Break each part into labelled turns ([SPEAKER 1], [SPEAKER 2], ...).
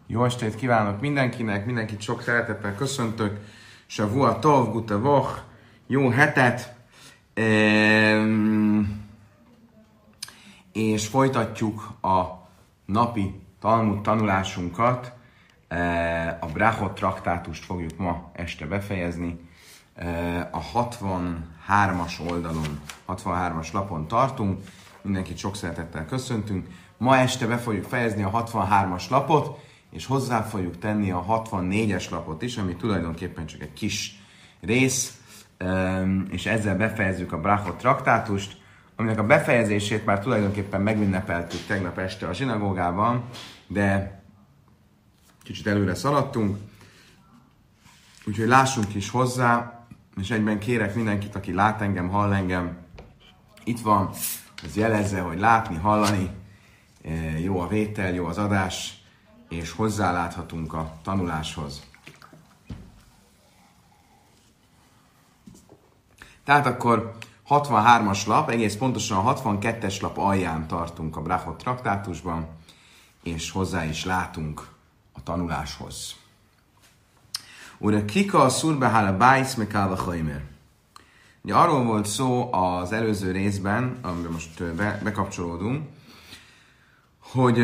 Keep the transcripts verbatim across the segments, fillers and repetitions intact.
[SPEAKER 1] Jó estét kívánok mindenkinek, mindenkit sok szeretettel köszöntök. Shavua tov, gute woch, jó hetet. Ehm, és folytatjuk a napi Talmud tanulásunkat. Ehm, a Brachot traktátust fogjuk ma este befejezni. Ehm, a hatvanhármas oldalon, hatvanhármas lapon tartunk. Mindenkit sok szeretettel köszöntünk. Ma este be fogjuk fejezni a hatvanhármas lapot, és hozzá fogjuk tenni a hatvannégyes lapot is, ami tulajdonképpen csak egy kis rész, és ezzel befejezzük a Brachot traktátust, aminek a befejezését már tulajdonképpen megünnepeltük tegnap este a zsinagógában, de kicsit előre szaladtunk, úgyhogy lássunk is hozzá, és egyben kérek mindenkit, aki lát engem, hall engem, itt van, az jelezze, hogy látni, hallani, jó a vétel, jó az adás, és hozzáláthatunk a tanuláshoz. Tehát akkor hatvanhármas lap, egész pontosan a hatvankettes lap alján tartunk a Brachot traktátusban, és hozzá is látunk a tanuláshoz. Ura kika szurbehála bájsz mekálva chaimer. Ugye arról volt szó az előző részben, amiben most be, bekapcsolódunk, hogy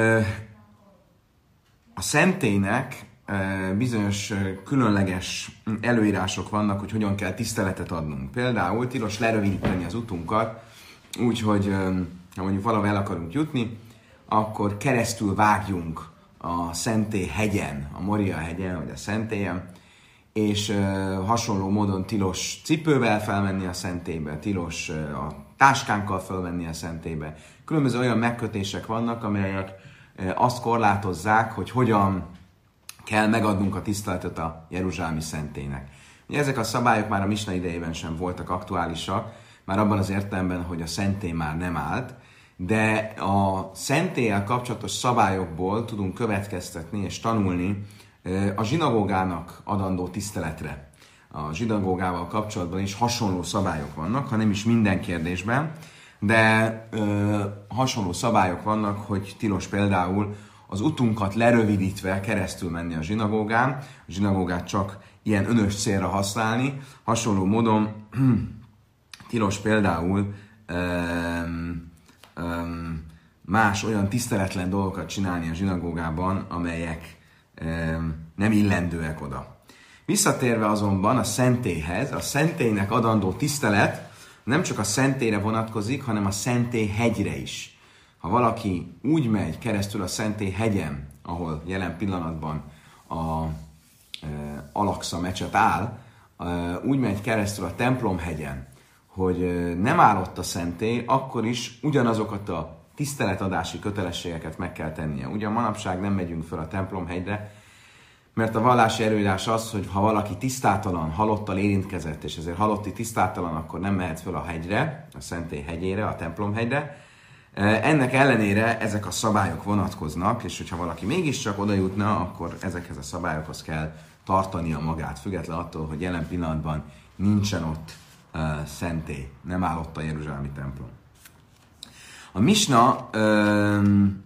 [SPEAKER 1] a szentélynek bizonyos különleges előírások vannak, hogy hogyan kell tiszteletet adnunk. Például tilos lerövidíteni az utunkat, úgyhogy ha mondjuk valahol el akarunk jutni, akkor keresztül vágjunk a szentély hegyen, a Moria hegyen, vagy a szentélyen, és hasonló módon tilos cipővel felmenni a szentélybe, tilos a táskánkkal felmenni a szentélybe. Különböző olyan megkötések vannak, amelyek azt korlátozzák, hogy hogyan kell megadnunk a tiszteletet a jeruzsálemi szentélynek. Ugye ezek a szabályok már a Misna idejében sem voltak aktuálisak, már abban az értelemben, hogy a szentély már nem állt, de a szentéllyel kapcsolatos szabályokból tudunk következtetni és tanulni a zsinagógának adandó tiszteletre. A zsinagógával kapcsolatban is hasonló szabályok vannak, ha nem is minden kérdésben, de ö, hasonló szabályok vannak, hogy tilos például az utunkat lerövidítve keresztül menni a zsinagógán, a zsinagógát csak ilyen önös célra használni, hasonló módon tilos például ö, ö, más olyan tiszteletlen dolgokat csinálni a zsinagógában, amelyek ö, nem illendőek oda. Visszatérve azonban a szentélyhez, a szentélynek adandó tisztelet nem csak a szentélyre vonatkozik, hanem a szentély hegyre is. Ha valaki úgy megy keresztül a szentély hegyen, ahol jelen pillanatban a e, Al-Aqsa mecset áll, e, úgy megy keresztül a templom hegyen, hogy e, nem áll ott a szentély, akkor is ugyanazokat a tiszteletadási kötelességeket meg kell tennie. Ugyan manapság nem megyünk fel a templom hegyre, mert a vallási előírás az, hogy ha valaki tisztátalan, halottal érintkezett, és ezért halotti tisztátalan, akkor nem mehet fel a hegyre, a szentély hegyére, a templom hegyre. Ennek ellenére ezek a szabályok vonatkoznak, és hogyha valaki mégiscsak oda jutna, akkor ezekhez a szabályokhoz kell tartania magát, független attól, hogy jelen pillanatban nincsen ott uh, szentély, nem áll ott a jeruzsálemi templom. A Misna um,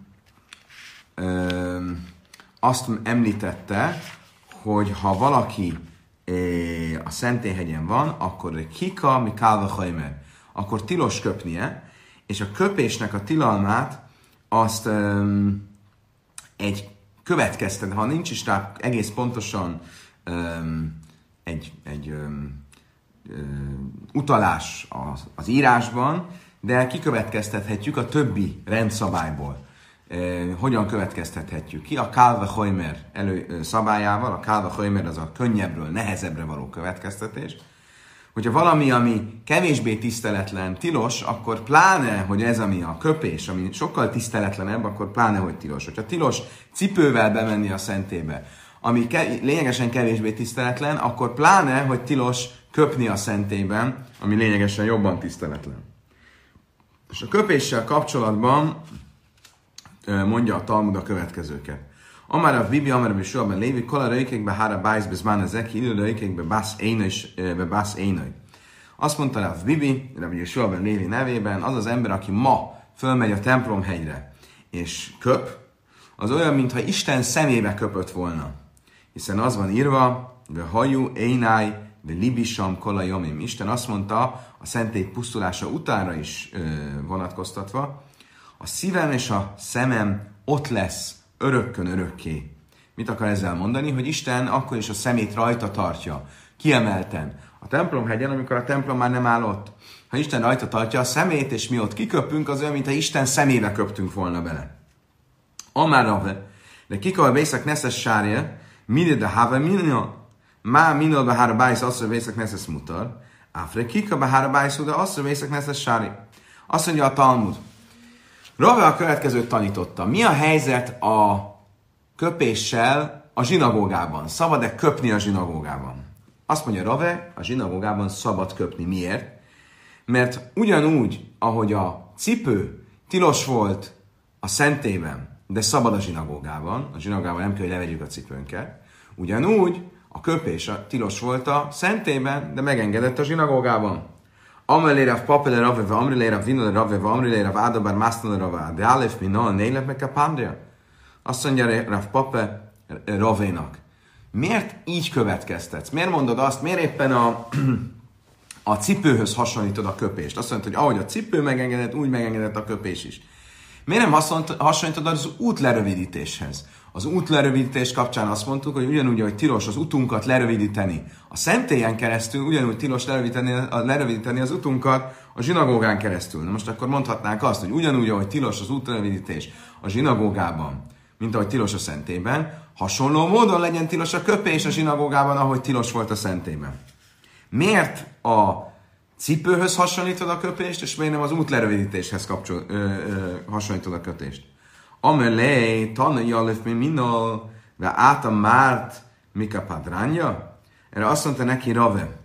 [SPEAKER 1] um, azt említette, hogy ha valaki eh, a szentélyhegyen van, akkor kika mi kálva chaimer, akkor tilos köpnie, és a köpésnek a tilalmát azt um, egy következtet, ha nincs is rá egész pontosan um, egy, egy um, um, utalás az, az írásban, de kikövetkeztethetjük a többi rendszabályból. Eh, hogyan következtethetjük ki? A Kálva Chaimer elő szabályával, a Kálva Chaimer az a könnyebbről, nehezebbre való következtetés. Hogyha valami, ami kevésbé tiszteletlen, tilos, akkor pláne, hogy ez ami a köpés, ami sokkal tiszteletlenebb, akkor pláne, hogy tilos. Hogyha tilos cipővel bemenni a szentélybe, ami ke- lényegesen kevésbé tiszteletlen, akkor pláne, hogy tilos köpni a szentélyben, ami lényegesen jobban tiszteletlen. És a köpéssel kapcsolatban mondja a Talmud a következőket. Amár a Bibi, amár a Bishua ben Lévi, kol a röjkékbe hára bájsz bezmán ezek, idő röjkékbe bász énöj. Azt mondta a Bibi, a Bishua ben Lévi nevében, az az ember, aki ma fölmegy a templomhegyre és köp, az olyan, mintha Isten szemébe köpött volna. Hiszen az van írva, ve hajú, énáj, ve libisam, kolajomim. Isten azt mondta, a szentély pusztulása utánra is ö, vonatkoztatva, a szívem és a szemem ott lesz örökkön örökké. Mit akar ezzel mondani? Hogy Isten akkor is a szemét rajta tartja, kiemelten. A templomhegyen, amikor a templom már nem áll ott. Ha Isten rajta tartja a szemét, és mi ott kiköpünk, az olyan, mintha Isten szemébe köptünk volna bele. Amárave, de kikal vészek neszes sárja, mide de have minna, má minna be hára bájsz, asszor vészek neszes mutar, áfre kika be hára bájsz, de asszor vészek neszes sárja. Azt mondja a Talmud. Rave a következőt tanította. Mi a helyzet a köpéssel a zsinagógában? Szabad-e köpni a zsinagógában? Azt mondja Rave, a zsinagógában szabad köpni. Miért? Mert ugyanúgy, ahogy a cipő tilos volt a szentélyben, de szabad a zsinagógában, a zsinagógában nem kell, hogy levegyük a cipőnket, ugyanúgy a köpés a tilos volt a szentélyben, de megengedett a zsinagógában. Amelére a papele rave, vagy amrelére a vinole rave, vagy amrelére a ádabar másztana rave, de álef minna, nélep meg a pandria. Azt mondja Rav Pape Ravénak. Miért így következtetsz? Miért mondod azt? Miért éppen a, a cipőhöz hasonlítod a köpést? Azt mondod, hogy ahogy a cipő megengedett, úgy megengedett a köpés is. Miért nem hasonlítod az út lerövidítéshez? Az út lerövidítés kapcsán azt mondtuk, hogy ugyanúgy, hogy tilos az utunkat lerövidíteni a szentélyen keresztül, ugyanúgy tilos lerövidíteni, lerövidíteni az utunkat a zsinagógán keresztül. Na most akkor mondhatnánk azt, hogy ugyanúgy, ahogy tilos az útlerövidítés a zsinagógában, mint ahogy tilos a szentélyben, hasonló módon legyen tilos a köpés a zsinagógában, ahogy tilos volt a szentélyben. Miért a cipőhöz hasonlítod a köpést, és miért nem az útlerövidítéshez kapcsol, ö, ö, hasonlítod a kötést? Amelé, tanai alef mi minol, ve áta márt mika padránja? Erre azt mondta neki Rave.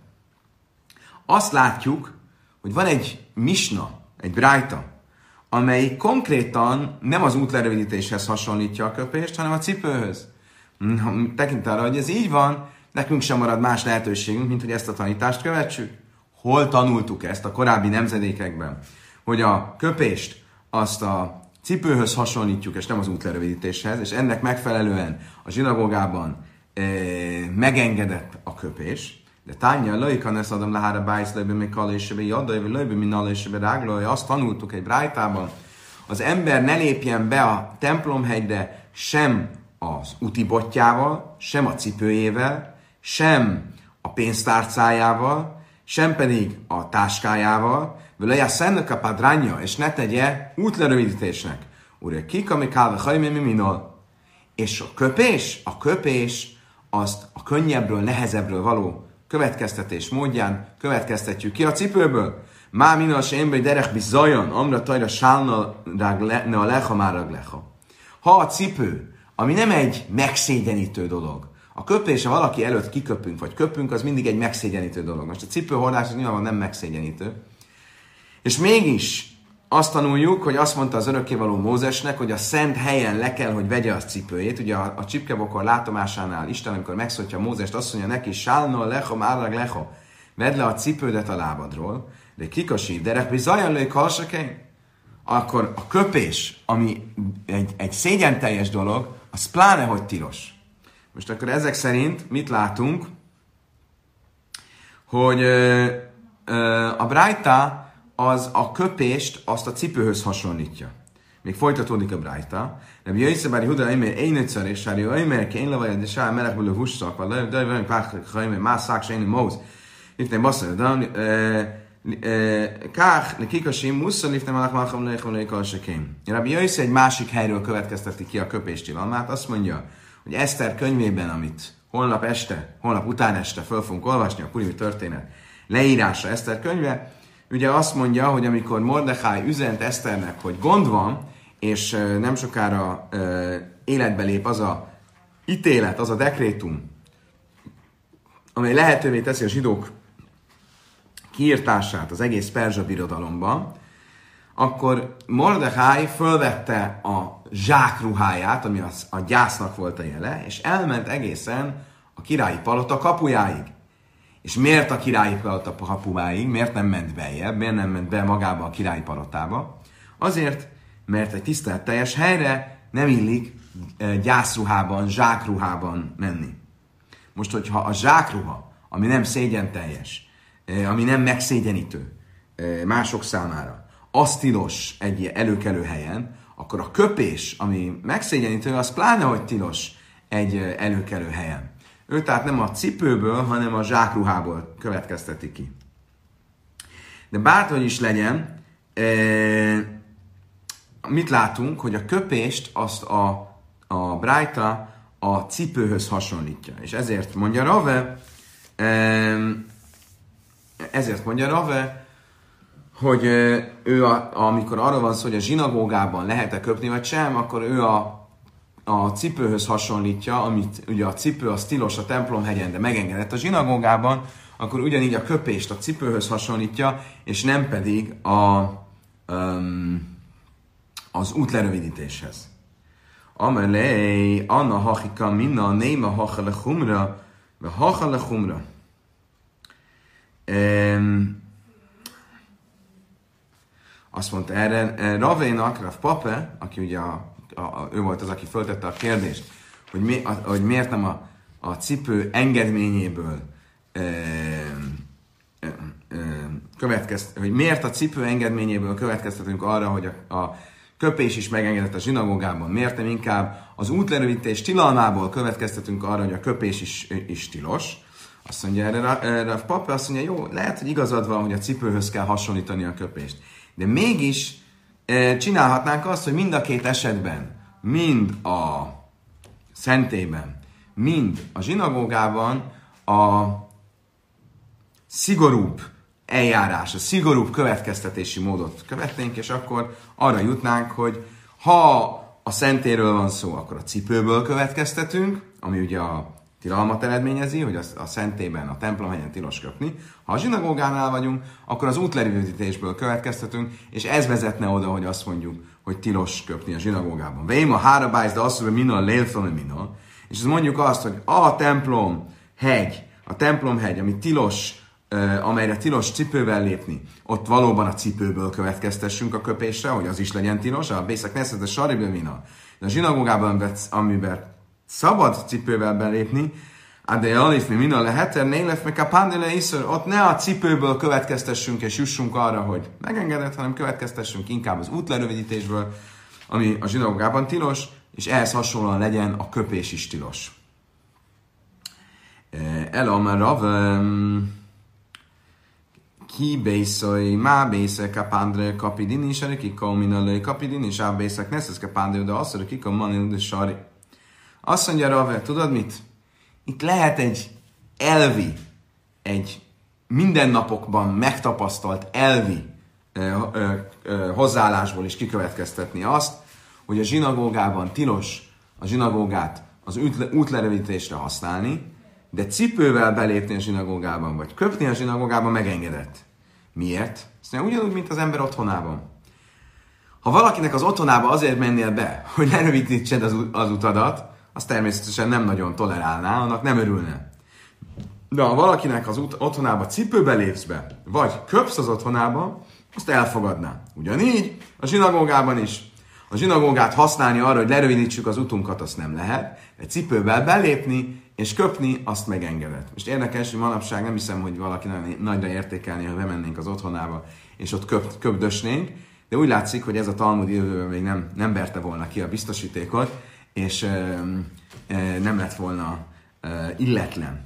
[SPEAKER 1] Azt látjuk, hogy van egy misna, egy brájta, amely konkrétan nem az útlerövidítéshez hasonlítja a köpést, hanem a cipőhöz. Tekint arra, hogy ez így van, nekünk sem marad más lehetőségünk, mint hogy ezt a tanítást követsük. Hol tanultuk ezt a korábbi nemzedékekben? Hogy a köpést azt a cipőhöz hasonlítjuk, és nem az útlerövidítéshez, és ennek megfelelően a zsinagógában e, megengedett a köpés. De tánja, lőjkan ezt adom lehára bájsz, lőjbe még kalésebe, jadda, lőjbe mi nalésebe ráglója. Azt tanultuk egy brájtában, az ember ne lépjen be a templomhegyre sem az úti botjával, sem a cipőjével, sem a pénztárcájával, sem pedig a táskájával, vele szennek a padránja, és ne tegye útlerövidítésnek. Úrja, kik, amik állva hajmé, mi minol. És a köpés, a köpés, azt a könnyebbről, nehezebbről való következtetés módján következtetjük ki a cipőből. Má minal se ember derek bizajon, amra tajra sálna ne a leha márag leha. Ha a cipő, ami nem egy megszégyenítő dolog, a köpés, ha valaki előtt kiköpünk, vagy köpünk, az mindig egy megszégyenítő dolog. Most a cipőhordás az nyilván nem megszégyenítő. És mégis azt tanuljuk, hogy azt mondta az örökkévaló Mózesnek, hogy a szent helyen le kell, hogy vegye a cipőjét. Ugye a, a csipkebokor látomásánál Isten, amikor megszólítja Mózest, azt mondja neki, sálna lecha, márag lecha, vedd le a cipődet a lábadról, de kikasi, derek bizajon lőj kalsakein. Akkor a köpés, ami egy, egy szégyenteljes dolog, az pláne, hogy tilos. Most akkor ezek szerint mit látunk? Hogy ö, ö, a brájta az a köpést azt a cipőhöz hasonlítja. Még folytatódik a brájta. Rabbi Jöjszebári Huda Eimer Einötszer és Sári Eimer Kén Lavajad de Sár Melekből a Husszak, vagy Lajv Dajvajn Páklik Hajmer Mászák Sejni Móz. Lifnei Basszar Dam Kách Lekikasi Musza Lifnei Malach Malcham Lejchom Lejkal Sekém. Rabbi Jöjsz egy másik helyről következteti ki a köpés tilalmát. Azt mondja, hogy Eszter könyvében, amit holnap este, holnap után este föl fogunk olvasni, a Purimi történet leírása Eszter könyve, ugye azt mondja, hogy amikor Mordechai üzent Eszternek, hogy gond van, és nem sokára életbe lép az a ítélet, az a dekrétum, amely lehetővé teszi a zsidók kiirtását az egész perzsa birodalomban, akkor Mordechai fölvette a zsákruháját, ami az, a gyásznak volt a jele, és elment egészen a királyi palota kapujáig. És miért a királyi palota kapujáig? Miért nem ment beljebb? Miért nem ment be magába a királyi palotába? Azért, mert egy tiszteletteljes helyre nem illik gyászruhában, zsákruhában menni. Most, hogyha a zsákruha, ami nem szégyenteljes, ami nem megszégyenítő mások számára, az tilos egy előkelő helyen, akkor a köpés, ami megszégyenítő, az pláne, hogy tilos egy előkelő helyen. Ő tehát nem a cipőből, hanem a zsákruhából következteti ki. De bárhogy is legyen, mit látunk, hogy a köpést azt a, a Brájta a cipőhöz hasonlítja. És ezért mondja Rave, ezért mondja Rave, hogy ő, a, amikor arról van szó, hogy a zsinagógában lehet-e köpni, vagy sem, akkor ő a, a cipőhöz hasonlítja, amit ugye a cipő az tilos a templomhegyen, de megengedett a zsinagógában, akkor ugyanígy a köpést a cipőhöz hasonlítja, és nem pedig a, um, az útlerövidítéshez. Amelé, anna hachika minna, néma hacha le humra, ve hacha le humra. Um, azt mondta erre Ravénak, Rav Pape, aki ugye a, a, a, ő volt az, aki föltette a kérdést, hogy, mi, a, hogy miért nem a, a cipő engedményéből e, e, e, következt, hogy miért a cipő engedményéből következtetünk arra, hogy a, a köpés is megengedett a zsinagógában, miért nem inkább az útlerövidítés tilalmából következtetünk arra, hogy a köpés is, is tilos. Azt mondja erre Rav Pape, azt mondja, jó, lehet, hogy igazad van, hogy a cipőhöz kell hasonlítani a köpést. De mégis e, csinálhatnánk azt, hogy mind a két esetben, mind a szentélyben, mind a zsinagógában a szigorúbb eljárás, a szigorúbb következtetési módot követnénk, és akkor arra jutnánk, hogy ha a szentélyről van szó, akkor a cipőből következtetünk, ami ugye a tilalmat eredményezi, hogy a szentélyben, a templomhegyen tilos köpni. Ha a zsinagógánál vagyunk, akkor az útlerövidítésből következtetünk, és ez vezetne oda, hogy azt mondjuk, hogy tilos köpni a zsinagógában. Vém a hárabájsz, de azt mondja, hogy minna lélfone minna. És ez mondjuk azt, hogy a templom hegy, a templomhegy, ami tilos, amelyre tilos cipővel lépni, ott valóban a cipőből következtessünk a köpésre, hogy az is legyen tilos, a bészek neszed a sariből minna. De a zsinagógában, amiben szabad cipővel belépni, de alif mi minna leheter, nélef meg a pandele iszor, ott ne a cipőből következtessünk és jussunk arra, hogy megengedett, hanem következtessünk inkább az útlerövidítésből, ami a zsinagógában tilos, és ehhez hasonlóan legyen a köpés is tilos. Ela már Rav, ki bészai, má bészek a pandre kapidin is, erre kikó minna kapidin is, á bészek neszesz a pandre, de azt mondja, kikó manil de sari. Azt mondja Rave, tudod mit? Itt lehet egy elvi, egy mindennapokban megtapasztalt elvi ö, ö, ö, hozzáállásból is kikövetkeztetni azt, hogy a zsinagógában tilos a zsinagógát az útlerövidítésre használni, de cipővel belépni a zsinagógában, vagy köpni a zsinagógában megengedett. Miért? Azt mondja, ugyanúgy, mint az ember otthonában. Ha valakinek az otthonába azért mennél be, hogy lerövidítsed az, az utadat, azt természetesen nem nagyon tolerálná, annak nem örülne. De ha valakinek az ut- otthonába cipőbe lépsz be, vagy köpsz az otthonába, azt elfogadná. Ugyanígy a zsinagógában is. A zsinagógát használni arra, hogy lerövidítsük az utunkat, azt nem lehet. Egy cipővel belépni és köpni, azt megengedett. Most érdekes, hogy manapság nem hiszem, hogy valaki nagyra értékelni, ha bemennénk az otthonába, és ott köp- köpdösnénk, de úgy látszik, hogy ez a Talmud jövőben még nem, nem verte volna ki a biztosítékot, és e, e, nem lett volna e, illetlen.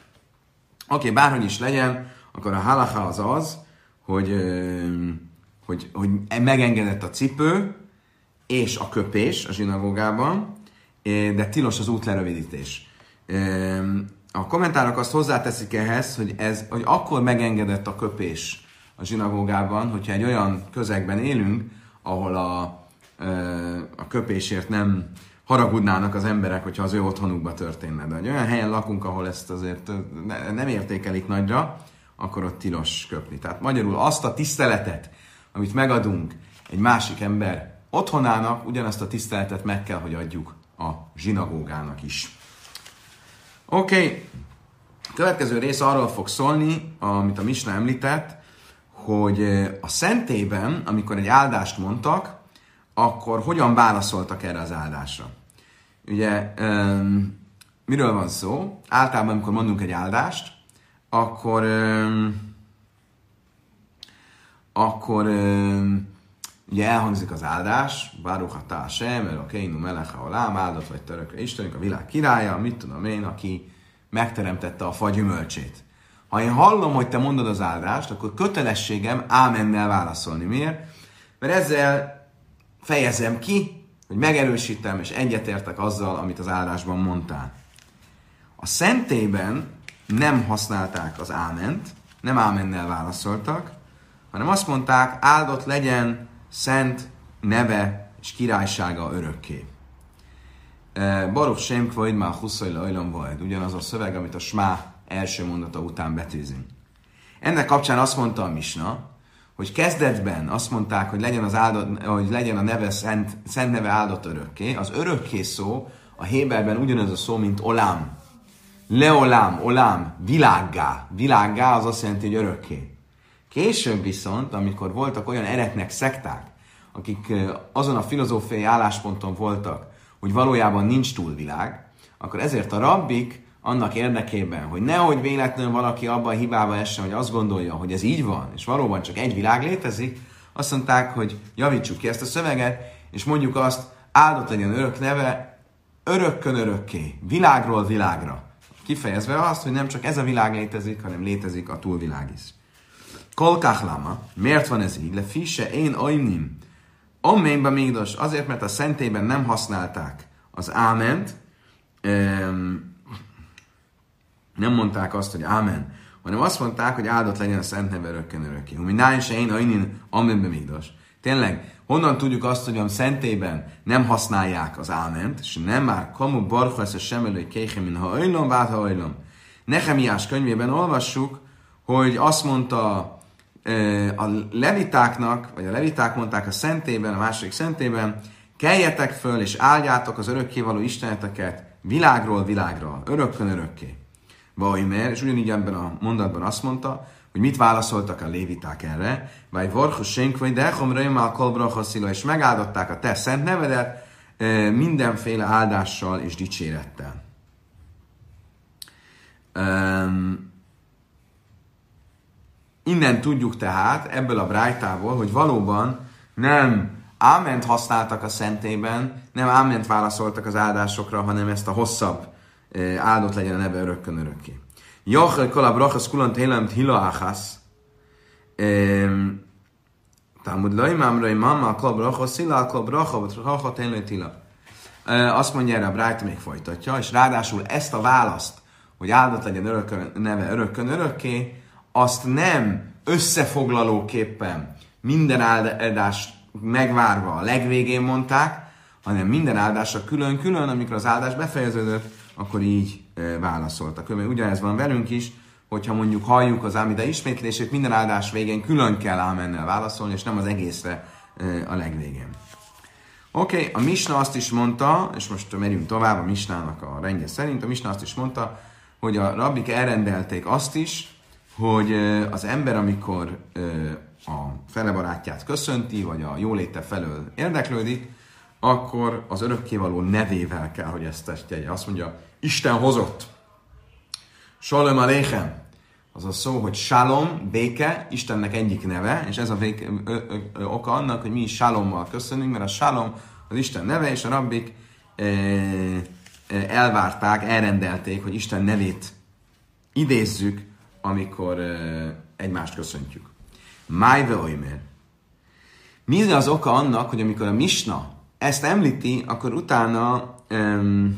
[SPEAKER 1] Oké, okay, bárhogy is legyen, akkor a halacha az az, hogy, e, hogy, hogy megengedett a cipő és a köpés a zsinagógában, de tilos az útlerövidítés. E, a kommentárok azt hozzáteszik ehhez, hogy, ez, hogy akkor megengedett a köpés a zsinagógában, hogyha egy olyan közegben élünk, ahol a, e, a köpésért nem haragudnának az emberek, hogyha az ő otthonukba történne. De egy olyan helyen lakunk, ahol ezt azért nem értékelik nagyra, akkor ott tilos köpni. Tehát magyarul azt a tiszteletet, amit megadunk egy másik ember otthonának, ugyanazt a tiszteletet meg kell, hogy adjuk a zsinagógának is. Oké, okay. Következő rész arról fog szólni, amit a Misna említett, hogy a szentélyben, amikor egy áldást mondtak, akkor hogyan válaszoltak erre az áldásra. ugye um, miről van szó? Általában, amikor mondunk egy áldást, akkor um, akkor um, ugye elhangzik az áldás, Baruch atah Hashem, Elokeinu melech haolam, áldott vagy te örökre Istenünk, a világ királya, mit tudom én, aki megteremtette a fa gyümölcsét. Ha én hallom, hogy te mondod az áldást, akkor kötelességem ámennel válaszolni. Miért? Mert ezzel fejezem ki, hogy megerősítem és egyetértek azzal, amit az áldásban mondtál. A szentélyben nem használták az áment, nem ámennel válaszoltak, hanem azt mondták, áldott legyen szent neve és királysága örökké. Baruch Shem Kvoid Mal Huszajla Ajlam Vajd, ugyanaz a szöveg, amit a Smá első mondata után betűzünk. Ennek kapcsán azt mondta a Misna, hogy kezdetben azt mondták, hogy legyen, az áldott, hogy legyen a neve szent, szent neve áldott örökké. Az örökké szó a héberben ugyanaz a szó, mint olám. Leolám, olám, világgá. Világgá az azt jelenti, hogy örökké. Később viszont, amikor voltak olyan eretnek szekták, akik azon a filozófiai állásponton voltak, hogy valójában nincs túlvilág, akkor ezért a rabbik annak érdekében, hogy nehogy véletlenül valaki abba a hibába essen, hogy azt gondolja, hogy ez így van, és valóban csak egy világ létezik, azt mondták, hogy javítsuk ki ezt a szöveget, és mondjuk azt, áldott legyen örök neve, örökkön örökké, világról világra. Kifejezve azt, hogy nem csak ez a világ létezik, hanem létezik a túlvilág is. Kolkach lama, miért van ez így? Le fisse én ajnim, aménybe mégdos, azért, mert a szentélyben nem használták az áment, um, nem mondták azt, hogy ámen, hanem azt mondták, hogy áldott legyen a szent neve örökkön örökké. Humi nájn se én ajnin aménybe mégdos. Tényleg, honnan tudjuk azt, hogy a szentélyben nem használják az áment, és nem már kamu barcha ez a semelői kéhemin, ha ajlom, vált ha ajlom. Nehemiás könyvében olvassuk, hogy azt mondta a levitáknak, vagy a leviták mondták a szentélyben, a második szentélyben, keljetek föl és áldjátok az örökkévaló isteneteket világról világra, örökkön örökké. Vajmer, és ugyanígy ebben a mondatban azt mondta, hogy mit válaszoltak a léviták erre, vagy vorchus senkvai, de echomraimál kolbrachaszila, és megáldották a te szent nevedet mindenféle áldással és dicsérettel. Um, Innen tudjuk tehát, ebből a brájtából, hogy valóban nem áment használtak a szentélyben, nem áment válaszoltak az áldásokra, hanem ezt a hosszabb áldott legyen a neve örökkön örökké. Jachel kala brachas kulant hélem hila áhász. Talmud laimámrai mamma kala brachas szila, kala brachas brachas hélem hila. Azt mondja erre a brájta, még folytatja, és ráadásul ezt a választ, hogy áldott legyen örökkön, neve örökkön örökké, azt nem összefoglalóképpen minden áldást megvárva a legvégén mondták, hanem minden áldásra külön-külön, amikor az áldás befejeződött, akkor így e, válaszoltak. Mert ugyanez van velünk is, hogyha mondjuk halljuk az ámida ismétlését, minden áldás végén külön kell ámennel válaszolni, és nem az egészre e, a legvégén. Oké, okay, a Misna azt is mondta, és most megyünk tovább a Misnának a rendje szerint, a Misna azt is mondta, hogy a rabbik elrendelték azt is, hogy az ember, amikor a felebarátját köszönti, vagy a jóléte felől érdeklődik, akkor az örökkévaló nevével kell, hogy ezt tegye. Azt mondja, Isten hozott. Shalom aleichem. Az a szó, hogy shalom, béke, Istennek egyik neve, és ez a béke, ö, ö, ö, oka annak, hogy mi is shalommal köszönünk, mert a shalom az Isten neve, és a rabbik ö, ö, elvárták, elrendelték, hogy Isten nevét idézzük, amikor uh, egymást köszöntjük. Májve oimer. Mi az oka annak, hogy amikor a Misna ezt említi, akkor utána um,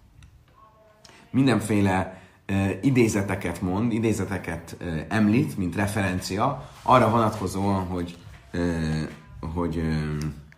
[SPEAKER 1] mindenféle uh, idézeteket mond, idézeteket uh, említ, mint referencia, arra vonatkozóan, hogy uh, hogy, uh,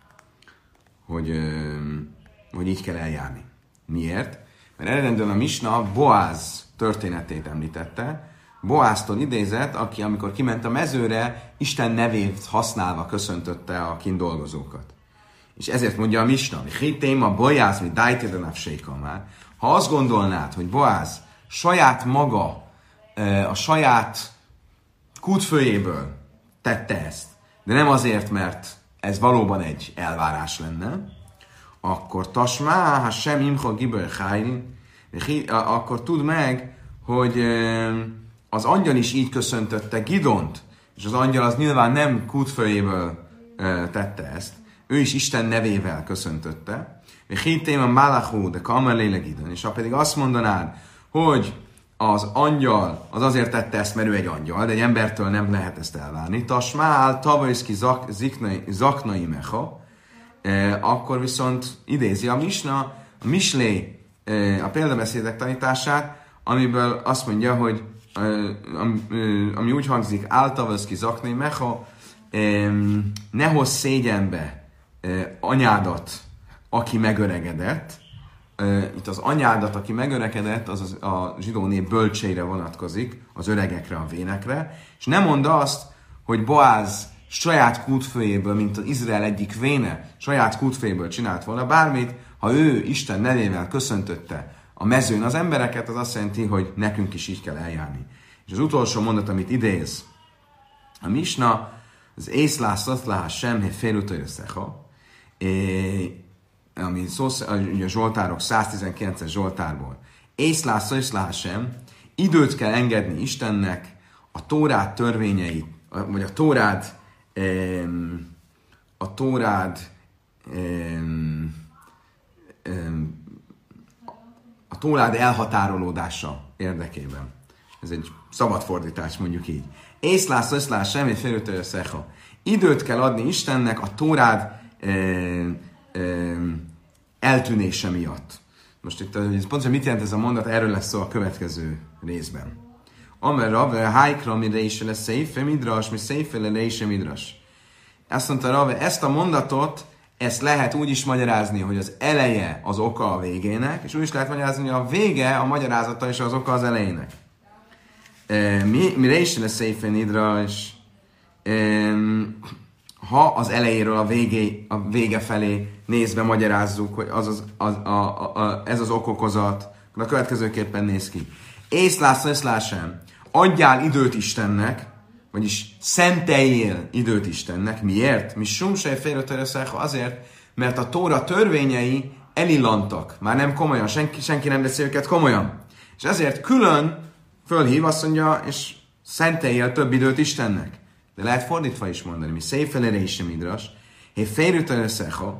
[SPEAKER 1] hogy, uh, hogy így kell eljárni. Miért? Mert eredendően a Misna Boáz történetét említette, Boáztól idézett, aki amikor kiment a mezőre, Isten nevét használva köszöntötte a kint dolgozókat. És ezért mondja a Misna, hogy a Boáz, mi dájtédenáv már. Ha azt gondolnád, hogy Boáz saját maga, a saját kútfőjéből tette ezt, de nem azért, mert ez valóban egy elvárás lenne, akkor tasmá, ha sem imcha gibör hájn, akkor tudd meg, hogy az angyal is így köszöntötte Gidont, és az angyal az nyilván nem kútfőjéből tette ezt, ő is Isten nevével köszöntötte, Hittem a Malachú, de Kamerléle Gidon, és ha pedig azt mondanád, hogy az angyal az azért tette ezt, mert ő egy angyal, de egy embertől nem lehet ezt elvárni. Tasmál, tavajszki zaknai mecha, akkor viszont idézi a Misna, a Mislé, a példabeszédek tanítását, amiből azt mondja, hogy ami úgy hangzik, áltavaszki zaknai mecha, ne hozz szégyenbe anyádat, aki megöregedett. Itt az anyádat, aki megöregedett, az a zsidó nép bölcseire vonatkozik, az öregekre, a vénekre, és nem mondta azt, hogy Boáz saját kútfőjéből, mint az Izrael egyik véne, saját kútfőjéből csinált volna bármit, ha ő Isten nevével köszöntötte a mezőn az embereket, az azt jelenti, hogy nekünk is így kell eljárni. És az utolsó mondat, amit idéz a Misna, az észlás szatláhás sem, hogy félutőrösszeha, ami szó, a Zsoltárok száztizenkilences Zsoltárból. Észlás szatláhás sem, időt kell engedni Istennek, a Tórád törvényeit, vagy a Tórád a Tórád a Tórád elhatárolódása érdekében. Ez egy szabad fordítás, mondjuk így. Észlász, összlász, semmi félőtől összeha. Időt kell adni Istennek a Tórád e, e, eltűnése miatt. Most itt pontosan mit jelent ez a mondat, erről lesz szó a következő részben. Amer Rave, hájkra, mire is lesz széfe midras, mi széfe le is midras. Azt mondta Rave, ezt a mondatot, ezt lehet úgy is magyarázni, hogy az eleje az oka a végének, és úgy is lehet magyarázni, hogy a vége, a magyarázata és az oka az elejének. Mi, mire is lesz széfe midras, ha az elejéről a, végé, a vége felé nézve magyarázzuk, hogy az az, az, a, a, a, ez az okokozat, akkor a következőképpen néz ki. Észlász, észlász sem. Adjál időt Istennek, vagyis szenteljél időt Istennek. Miért? Mi sumsej félretörösszeha azért, mert a Tóra törvényei elillantak. Már nem komolyan, senki, senki nem veszi őket komolyan. És ezért külön fölhív, azt mondja, és szenteljél több időt Istennek. De lehet fordítva is mondani, mi széfelére is sem idras, hé félretörösszeha,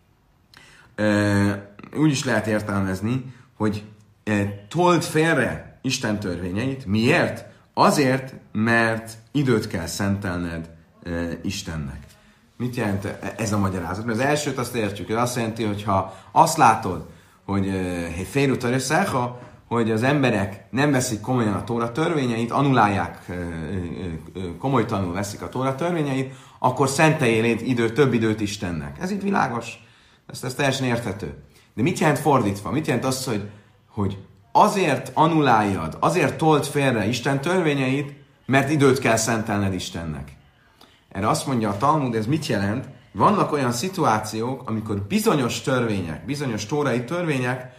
[SPEAKER 1] úgy is lehet értelmezni, hogy told félre Isten törvényeit. Miért? Azért, mert időt kell szentelned e, Istennek. Mit jelent ez a magyarázat? Mert az elsőt azt értjük, hogy azt jelenti, hogy ha azt látod, hogy e, félúton összeha, hogy az emberek nem veszik komolyan a Tóra törvényeit, annulálják, e, e, komolytalanul veszik a Tóra törvényeit, akkor szenteljél idő, több időt Istennek. Ez itt világos. Ez, ez teljesen érthető. De mit jelent fordítva? Mit jelent az, hogy, hogy azért annuláljad, azért told félre Isten törvényeit, mert időt kell szentelned Istennek. Erre azt mondja a Talmud, ez mit jelent? Vannak olyan szituációk, amikor bizonyos törvények, bizonyos tórai törvények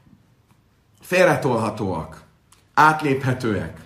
[SPEAKER 1] félretolhatóak, átléphetőek,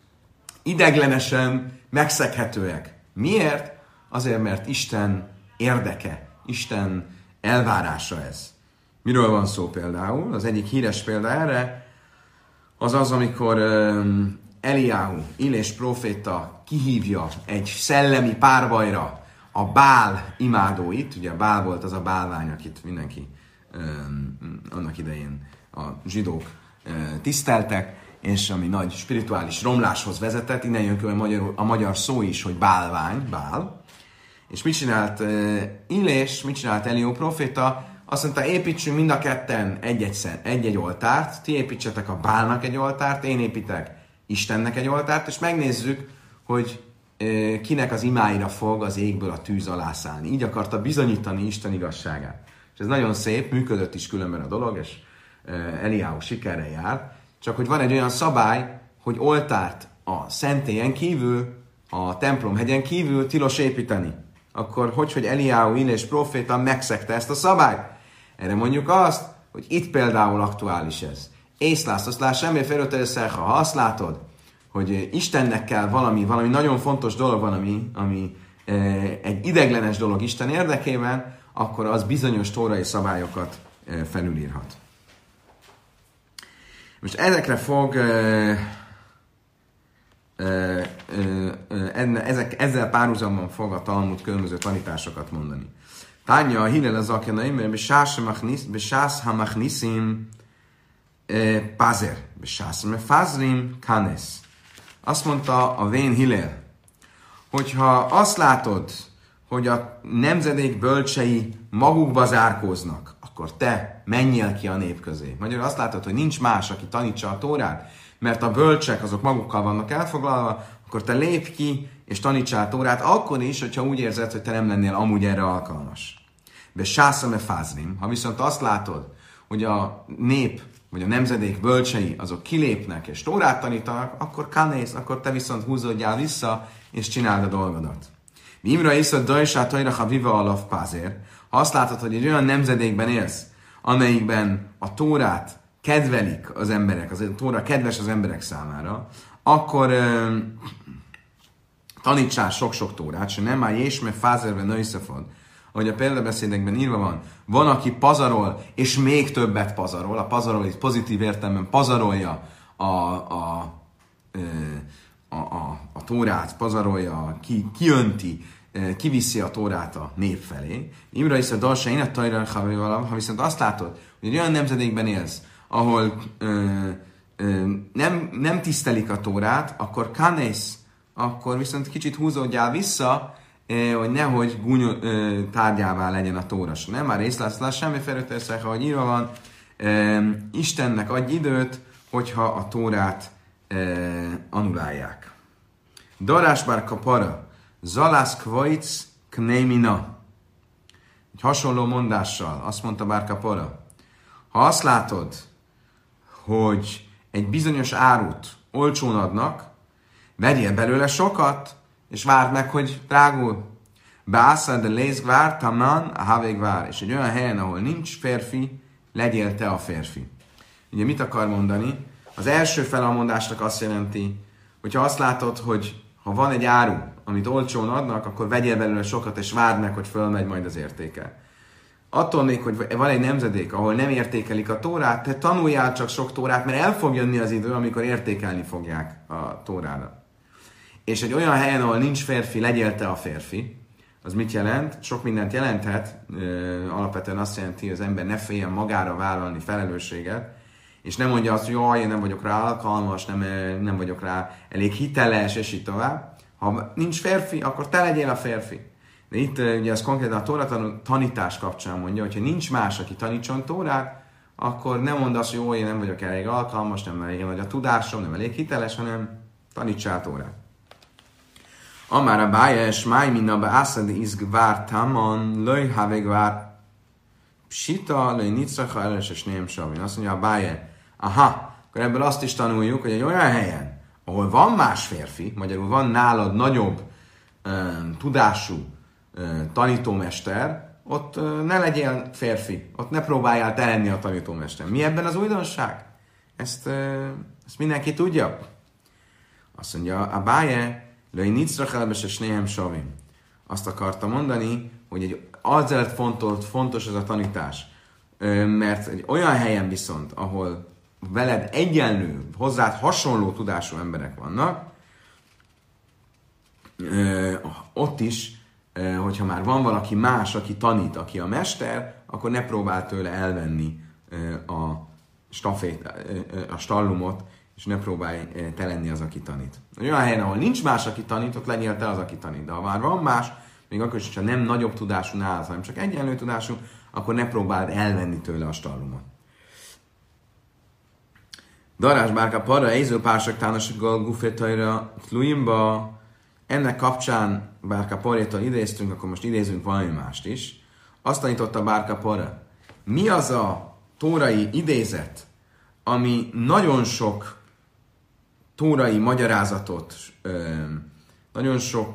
[SPEAKER 1] ideglenesen megszeghetőek. Miért? Azért, mert Isten érdeke, Isten elvárása ez. Miről van szó például? Az egyik híres példa erre, az az, amikor um, Eliáhu, Illés próféta kihívja egy szellemi párbajra a Bál imádóit, ugye a Bál volt az a bálvány, akit mindenki um, annak idején a zsidók uh, tiszteltek, és ami nagy spirituális romláshoz vezetett, innen jön a magyar, a magyar szó is, hogy bálvány, Bál. És mit csinált uh, Illés, mit csinált Eliáhu próféta? Azt mondta, építsünk mind a ketten egy-egy, egy-egy oltárt, ti építsetek a Bálnak egy oltárt, én építek Istennek egy oltárt, és megnézzük, hogy e, kinek az imáira fog az égből a tűz alá szállni. Így akarta bizonyítani Isten igazságát. És ez nagyon szép, működött is különben a dolog, és e, Eliáhu sikerrel jár. Csak hogy van egy olyan szabály, hogy oltárt a szentélyen kívül, a templomhegyen kívül tilos építeni. Akkor hogy, hogy Eliáhu, Illés próféta megszegte ezt a szabályt? Erre mondjuk azt, hogy itt például aktuális ez. Észlász, azt láss, semmi félőteljesszerha, ha azt látod, hogy Istennek kell valami, valami nagyon fontos dolog van, ami, ami e, egy ideglenes dolog Isten érdekében, akkor az bizonyos tórai szabályokat felülírhat. Most ezekre fog ö, ö, ö, enne, ezek, ezzel párhuzamban fog a Talmud különböző tanításokat mondani. Tánja a Hillel az akjanaim, mert besász hamachniszim pázer, besász fázrim kanesz. Azt mondta a vén Hillel, hogyha azt látod, hogy a nemzedék bölcsei magukba zárkóznak, akkor te menjél ki a nép közé. Magyarul azt látod, hogy nincs más, aki tanítsa a Tórát, mert a bölcsek azok magukkal vannak elfoglalva, akkor te lépj ki és tanítsál a Tórát, akkor is, hogyha úgy érzed, hogy te nem lennél amúgy erre alkalmas. De sászame fázrim, ha viszont azt látod, hogy a nép vagy a nemzedék bölcsei azok kilépnek és Tórát tanítanak, akkor kanész, akkor te viszont húzódjál vissza és csináld a dolgodat. Imra iszod dajsát tajra ha viva alaf pázér. Ha azt látod, hogy egy olyan nemzedékben élsz, amelyikben a Tórát kedvelik az emberek, az a Tóra kedves az emberek számára, akkor euh, tanítsál sok-sok Tórát, se nem már és mert fázérve nőszefad. Ahogy a példabeszédekben írva van, van, aki pazarol, és még többet pazarol. A pazarol itt pozitív értelemben pazarolja a, a, a, a, a Tórát, pazarolja, ki, kiönti, kiviszi a Tórát a nép felé. Imra is a dalsa énet tajra, ha viszont azt látod, hogy egy olyan nemzedékben élsz, ahol ö, ö, nem, nem tisztelik a Tórát, akkor kanész, akkor viszont kicsit húzódjál vissza, hogy nehogy gúny tárgyává legyen a Tóra. Nem már részlászlás, semmi felőteszek, ahogy írva van, Istennek adj időt, hogyha a Tórát annulálják. Darás bár kapara, zalász kvajc knémina. Egy hasonló mondással azt mondta bár kapara, ha azt látod, hogy egy bizonyos árut olcsón adnak, vegyél belőle sokat, és várd meg, hogy drágul. Beászad de lézgvár, taman, a havégvár. És egy olyan helyen, ahol nincs férfi, legyél te a férfi. Ugye mit akar mondani? Az első fel a mondásnak azt jelenti, hogyha azt látod, hogy ha van egy áru, amit olcsón adnak, akkor vegyél belőle sokat, és várd meg, hogy fölmegy majd az értéke. Attól még, hogy van egy nemzedék, ahol nem értékelik a Tórát, te tanuljál csak sok Tórát, mert el fog jönni az idő, amikor értékelni fogják a Tórára. És egy olyan helyen, ahol nincs férfi, legyél te a férfi. Az mit jelent? Sok mindent jelenthet. Alapvetően azt jelenti, hogy az ember ne féljen magára vállalni felelősséget, és nem mondja azt, hogy jaj, én nem vagyok rá alkalmas, nem, nem vagyok rá elég hiteles, és így tovább. Ha nincs férfi, akkor te legyél a férfi. De itt ugye az konkrétan a Tóra tanítás kapcsán mondja, hogyha nincs más, aki tanítson Tórát, akkor nem mondd azt, hogy jó, én nem vagyok elég alkalmas, nem elég nagy a tudásom, nem elég hiteles, hanem tanítsál Tórát. Amára bájes, máj minna be ászadi izgvár tamon, löj havegvár psita, löj nicracha eles és nem savin. Azt mondja a báje, aha, akkor ebből azt is tanuljuk, hogy egy olyan helyen, ahol van más férfi, magyarul van nálad nagyobb um, tudású um, tanítómester, ott um, ne legyél férfi, ott ne próbáljál te lenni a tanítómester. Mi ebben az újdonság? Ezt, um, ezt mindenki tudja. Azt mondja a báje, Löj nicrachelbes és néhem savim. Azt akarta mondani, hogy egy, azért fontos, fontos ez a tanítás, mert egy olyan helyen viszont, ahol veled egyenlő, hozzád hasonló tudású emberek vannak, ott is, hogyha már van valaki más, aki tanít, aki a mester, akkor ne próbál tőle elvenni a, stafét, a stallumot, és ne próbálj te lenni az, aki tanít. Olyan helyen, ahol nincs más, aki tanít, ott legyél te az, aki tanít. De ha már van más, még akkor is, ha nem nagyobb tudású nálad, hanem csak egyenlő tudású, akkor ne próbáld elvenni tőle a stallumot. Darás bárka para, éző pársak tánasokkal gufétajra tlujimba. Ennek kapcsán bárka parétól idéztünk, akkor most idézünk valami mást is. Azt tanította bárka para. Mi az a tórai idézet, ami nagyon sok tórai magyarázatot, nagyon sok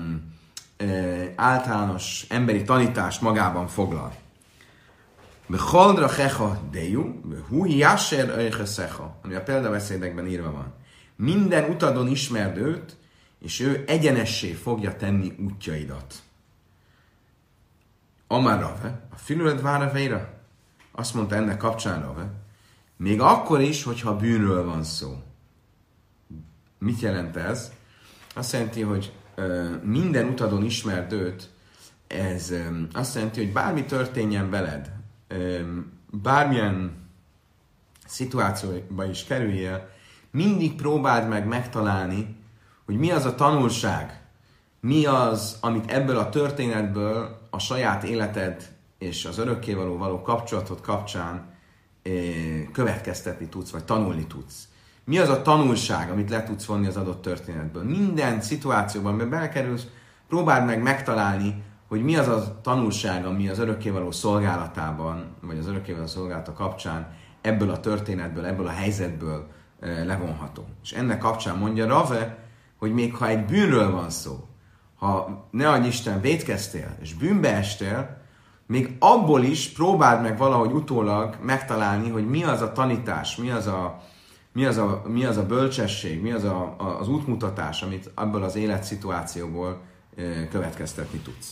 [SPEAKER 1] általános emberi tanítást magában foglal. Becholdra hecha deju, hu yasher öjcheszecha, ami a példabeszédekben írva van. Minden utadon ismerd őt, és ő egyenessé fogja tenni útjaidat. Amár Rave, a filület vára veira, azt mondta ennek kapcsán Rave, még akkor is, hogyha bűnről van szó. Mit jelent ez? Azt jelenti, hogy ö, minden utadon ismerd őt, ez ö, azt jelenti, hogy bármi történjen veled, ö, bármilyen szituációba is kerüljél, mindig próbáld meg megtalálni, hogy mi az a tanulság, mi az, amit ebből a történetből a saját életed és az örökkévaló való kapcsolatot kapcsán eh, következtetni tudsz, vagy tanulni tudsz. Mi az a tanulság, amit le tudsz vonni az adott történetből. Minden szituációban, amiben belekerülsz, próbáld meg megtalálni, hogy mi az a tanulság, ami az örökkévaló szolgálatában, vagy az örökkévaló szolgálata kapcsán ebből a történetből, ebből a helyzetből eh, levonható. És ennek kapcsán mondja Rave, hogy még ha egy bűnről van szó, ha ne adj Isten vétkeztél, és bűnbe estél, még abból is próbáld meg valahogy utólag megtalálni, hogy mi az a tanítás, mi az a, mi az a, mi az a bölcsesség, mi az a, a, az útmutatás, amit abból az életszituációból e, következtetni tudsz.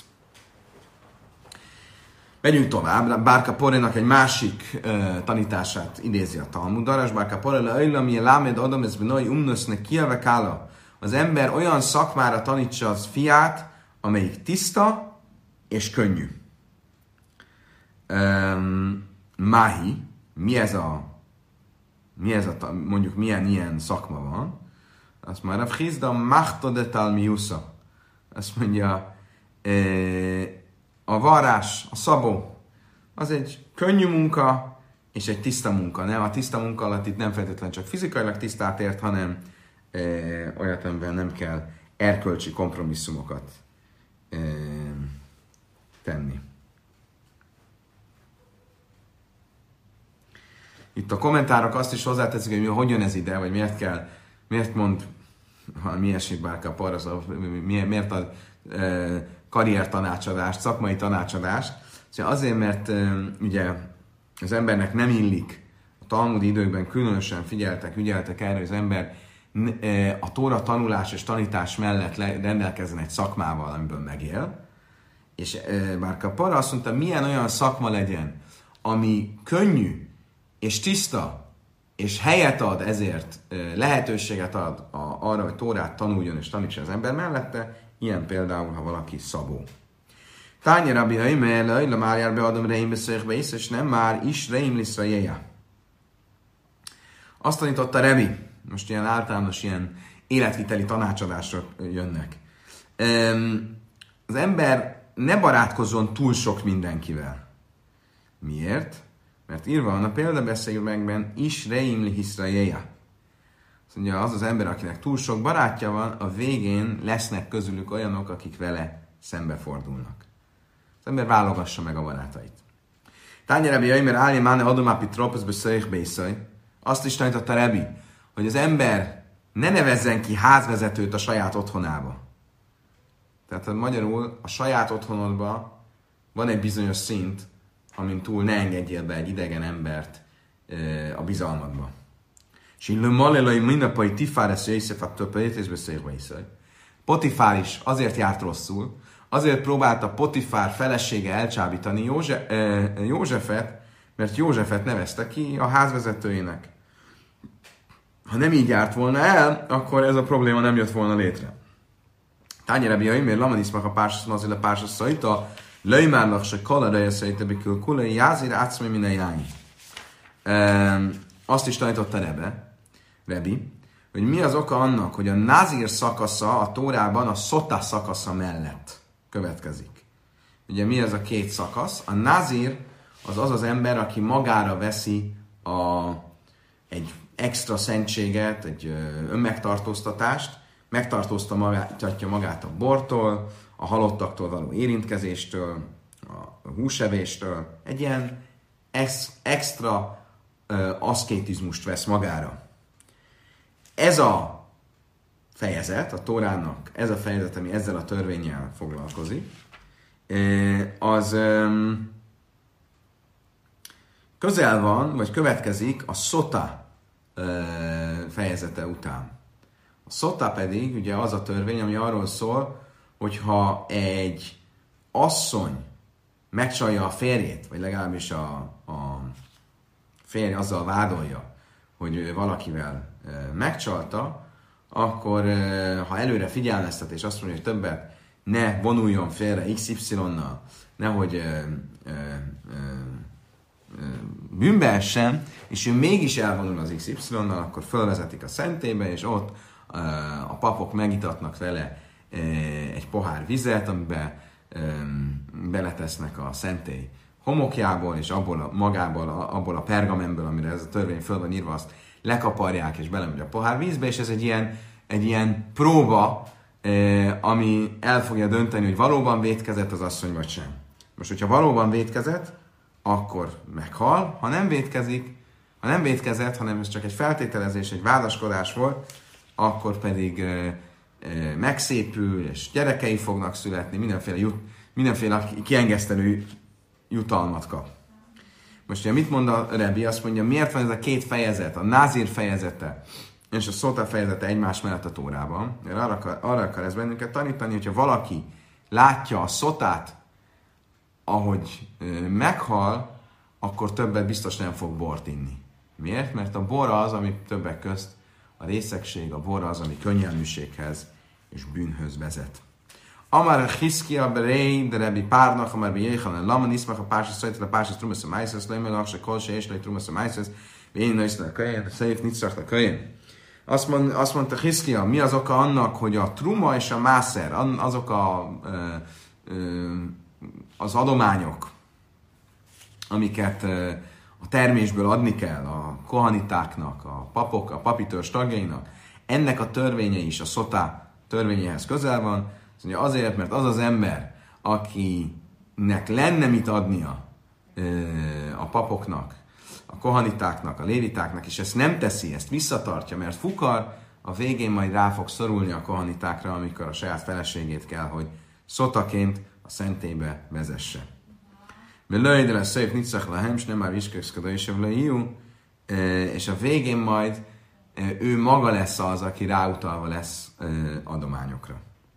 [SPEAKER 1] Megyünk tovább. Bárka Porénak egy másik e, tanítását idézi a Talmud. Darás Bárka Poré leöjla, milyen lámed adom, ez benai umnösznek kielve kála. Az ember olyan szakmára tanítsa az fiát, amelyik tiszta és könnyű. Um, Máhi, mi ez a, mi ez a, mondjuk milyen ilyen szakma van? Azt már a Frizda Machtodetal Miusza. Azt mondja, e, a varrás, a szabó, az egy könnyű munka és egy tiszta munka. Nem, a tiszta munka alatt itt nem feltétlenül csak fizikailag tisztát ért, hanem e, olyat, amivel nem kell erkölcsi kompromisszumokat e, tenni. Itt a kommentárok azt is hozzáteszik, hogy hogy jön ez ide, vagy miért kell, miért mond, ha mi esik Bárka Porra, szóval miért ad e, karriertanácsadást, szakmai tanácsadást. Szóval azért, mert e, ugye az embernek nem illik, a talmudi időkben különösen figyeltek, ügyeltek erre, hogy az ember e, a Tóra tanulás és tanítás mellett le, rendelkezzen egy szakmával, amiből megél. És e, Bárka Porra azt mondta, milyen olyan szakma legyen, ami könnyű, és tiszta, és helyet ad ezért, lehetőséget ad arra, hogy Tórát tanuljon és tanítsa az ember mellette, ilyen például, ha valaki szabó. Tányi Rabbi Haimel, Lajla már jár beadom reim beszélekbe is, és nem már is reim liszra jéja. Azt tanította Rebi, most ilyen általános, ilyen életviteli tanácsadások jönnek. Az ember ne barátkozzon túl sok mindenkivel. Miért? Mert írva van a példabeszélőkben is reimli hiszrajeja. Azt mondja, az az ember, akinek túl sok barátja van, a végén lesznek közülük olyanok, akik vele szembefordulnak. Az ember válogassa meg a barátait. Tányi Rebi Jaimer Áli Máne Adomápi Tropesz beszéljük Bészaj. Azt is tanította Rebi, hogy az ember ne nevezzen ki házvezetőt a saját otthonába. Tehát magyarul a saját otthonodban van egy bizonyos szint, amin túl ne engedjél be egy idegen embert e, a bizalmadba. És illő malelai minnapai tifáresz éjszefát többet beszélve iszaj. Potifár is azért járt rosszul, azért próbálta Potifár felesége elcsábítani Józse, e, Józsefet, mert Józsefet nevezte ki a házvezetőjének. Ha nem így járt volna el, akkor ez a probléma nem jött volna létre. Tányi Rebi Jaimer lamaniszmak a pársasz mazil a pársasz szajta, Löjmárnak se kalareje szejtebikül kulai jázir átszmai minden jány. Azt is tanította Rebe, Rebi, hogy mi az oka annak, hogy a Nazir szakasza a Tórában a Szota szakasza mellett következik. Ugye mi ez a két szakasz? A Nazir az az az ember, aki magára veszi a, egy extra szentséget, egy önmegtartóztatást, megtartóztatja magát, magát a bortól, a halottaktól való érintkezéstől, a húsevéstől, egy ilyen ex, extra uh, aszkétizmust vesz magára. Ez a fejezet, a Tórának, ez a fejezet, ami ezzel a törvénnyel foglalkozik, az um, közel van, vagy következik a Szota uh, fejezete után. A Szota pedig ugye az a törvény, ami arról szól, hogyha egy asszony megcsalja a férjét, vagy legalábbis a, a férj azzal vádolja, hogy ő valakivel megcsalta, akkor ha előre figyelmeztet és azt mondja, hogy többet ne vonuljon félre iksz ipszilonnal, nehogy ö, ö, ö, ö, bűnbe essen, és ő mégis elvonul az iksz ipszilonnal, akkor fölvezetik a szentélybe, és ott ö, a papok megitatnak vele ö, egy pohár vizet, amiben ö, beletesznek a szentély homokjából, és abból a, magából, a, abból a pergamenből, amire ez a törvény föl van írva, azt lekaparják, és belemegy a pohár vízbe, és ez egy ilyen, egy ilyen próba, eh, ami el fogja dönteni, hogy valóban vétkezett az asszony, vagy sem. Most, hogyha valóban vétkezett, akkor meghal, ha nem vétkezik, ha nem vétkezett, hanem ez csak egy feltételezés, egy vádaskodás volt, akkor pedig eh, eh, megszépül, és gyerekei fognak születni, mindenféle, jut, mindenféle kiengesztelő jutalmat kap. Most ugye mit mond a Rebbi? Azt mondja, miért van ez a két fejezet, a Názir fejezete és a Szóta fejezete egymás mellett a Tórában? Mert arra akar, arra akar ez bennünket tanítani, hogyha valaki látja a Szotát, ahogy ö, meghal, akkor többet biztos nem fog bort inni. Miért? Mert a bor az, ami többek közt a részegség, a bor az, ami könnyelműséghez és bűnhöz vezet. Amar Hiszkia berei, de Rebbi Párnak, amar Béjéchanen Laman, iszmach a pársis szajtel, a pársis trumasz a májszesz, lejmelak, se kolse, és lej trumasz a májszesz, én nőszle a kölyén, a széf nitzsach a kölyén. Azt, mond, azt mondta Hiszkia, mi az oka annak, hogy a truma és a mászer, azok a, ö, ö, az adományok, amiket ö, a termésből adni kell a kohanitáknak, a papok, a papitörzs tagjainak, ennek a törvénye is a szotá törvényéhez közel van. Azt mondja, azért, mert az az ember, akinek lenne mit adnia ö, a papoknak, a kohanitáknak, a lévitáknak, és ezt nem teszi, ezt visszatartja, mert fukar, a végén majd rá fog szorulni a kohanitákra, amikor a saját feleségét kell, hogy szotaként a szentélybe vezesse. Mert lőjde lesz szép nitzach lehem, s nem már viskökszködő és és a végén majd ő maga lesz az, aki ráutalva lesz adományokra.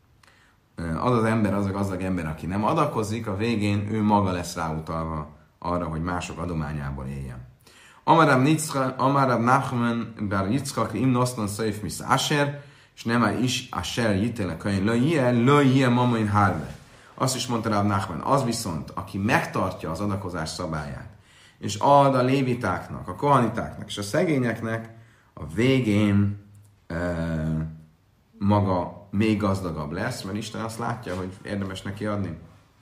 [SPEAKER 1] Az az ember, az a gazdag ember, aki nem adakozik, a végén ő maga lesz ráutalva arra, hogy mások adományából éljen. Amarab Nachman bar Yitzchak im nosztan szöjf misz Asher, és nem már is Asher jitéle könyv, lő jie, lő jie mamain harve. Azt is mondta Rab Nachman, az viszont, aki megtartja az adakozás szabályát, és ad a lévitáknak, a kohanitáknak és a szegényeknek, a végén e, maga még gazdagabb lesz, mert Isten azt látja, hogy érdemes neki adni.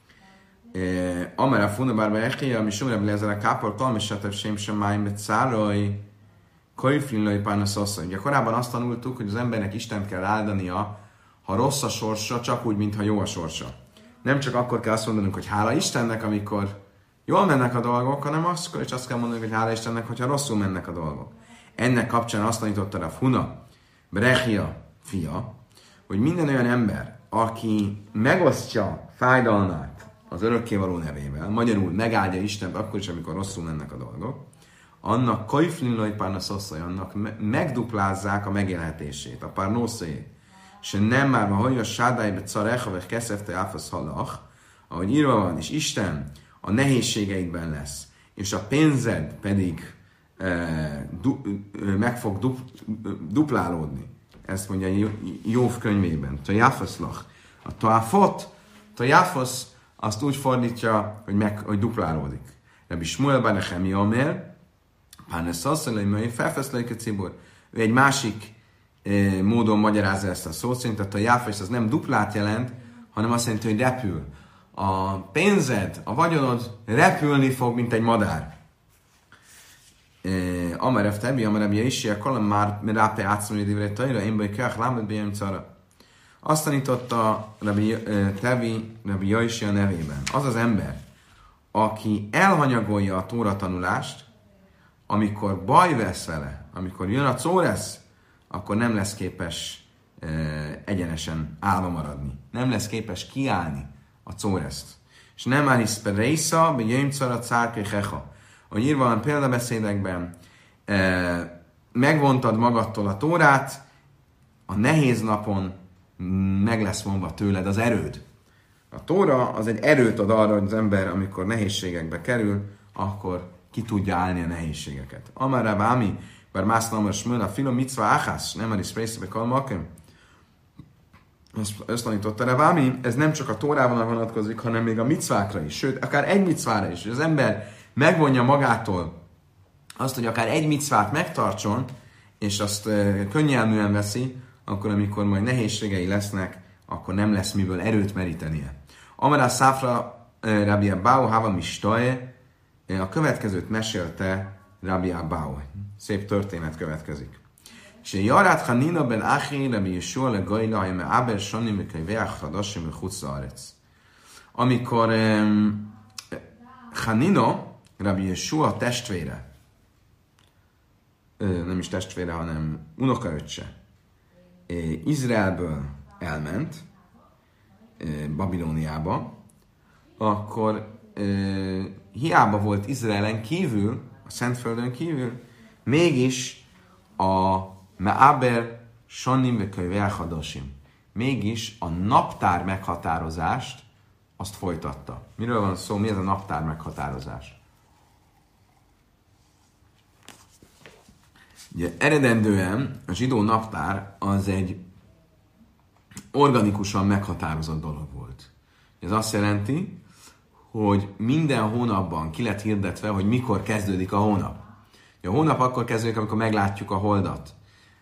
[SPEAKER 1] Amara funabárba echia, ami sumrebb lezer a kápor, kalmesatev sem sem májm, bet szároj, kajflinlai pánaszosszony. Ugye korábban azt tanultuk, hogy az embernek Istent kell áldania, ha rossz a sorsa, csak úgy, mintha jó a sorsa. Nem csak akkor kell azt mondanunk, hogy hála Istennek, amikor jól mennek a dolgok, hanem akkor is azt kell mondanunk, hogy hála Istennek, hogyha rosszul mennek a dolgok. Ennek kapcsán azt tanította a Funa, Brechia fia, hogy minden olyan ember, aki megosztja fájdalmát az örökkévaló nevével, magyarul megáldja Istent akkor is, amikor rosszul mennek a dolgok, annak kajflinlai párnaszosszai, annak megduplázzák a megélhetését, a párnószai, és nem már van, hogy a sádájbe carecha, vagy keszefte áfasz halach, ahogy írva van, és Isten a nehézségeidben lesz, és a pénzed pedig e, du, e, meg fog du, duplálódni. Ezt mondja Jóv könyvében. Tajáfaszlach. A tajáfot, tajáfasz, azt úgy fordítja, hogy, meg, hogy duplálódik. Rabbi Shmuel bar Nehemia omer, páneszaszalai mai felfeszlőik a cibor. Ő egy másik e, módon magyarázza ezt a szót, szerint a tajáfasz az nem duplát jelent, hanem azt jelenti, hogy repül. A pénzed, a vagyonod repülni fog, mint egy madár. Amerev tebi, amerev jaisi, a kalam már rápe átszomni divre tajra, én baj kach lámad bejön cara. Azt tanította Rabbi Tevi, Rabbi Jaisi a nevében. Az az ember, aki elhanyagolja a tóra tanulást, amikor baj vesz vele, amikor jön a córesz, akkor nem lesz képes e, egyenesen állva maradni. Nem lesz képes kiállni a córeszt. És nem már is perésza, be jöjjön cara cárke hecha. Ahogy írva van példabeszédekben, e, megvontad magadtól a tórát, a nehéz napon meg lesz vonva tőled az erőd. A Tóra az egy erőt ad arra, hogy az ember, amikor nehézségekbe kerül, akkor ki tudja állni a nehézségeket. Amar Rav Ami, bár mászna amar Shmuel, a filo mitzvah achas, nem a spészbe kalmakem. Azt tanította Rav Ami, ez nem csak a Tórával vonatkozik, hanem még a micvákra is, sőt, akár egy micvára is, hogy az ember megvonja magától azt, hogy akár egy micvát megtartson, és azt uh, könnyelműen veszi, akkor amikor majd nehézségei lesznek, akkor nem lesz miből erőt merítenie. Amará Száfra uh, Rabbi Abbau Hava Mistae, uh, a következőt mesélte Rabbi Abbau. Szép történet következik. És Jarát Hanina ben Achi Rabbi Yeshua le Gajla, eme Aber Shani Mekajveach Hadasim me Chutzaaretz. Amikor um, Hanina, Rabbi Yeshua testvére, nem is testvére, hanem unokaöccse, Izraelből elment Babilóniába, akkor hiába volt Izraelen kívül, a Szentföldön kívül, mégis a Me'aber Shanim Veköveach Hadasim, mégis a naptár meghatározást azt folytatta. Miről van szó? Mi ez a naptár meghatározás? Ugye, eredendően a zsidó naptár az egy organikusan meghatározott dolog volt. Ez azt jelenti, hogy minden hónapban ki lett hirdetve, hogy mikor kezdődik a hónap. A hónap akkor kezdődik, amikor meglátjuk a holdat.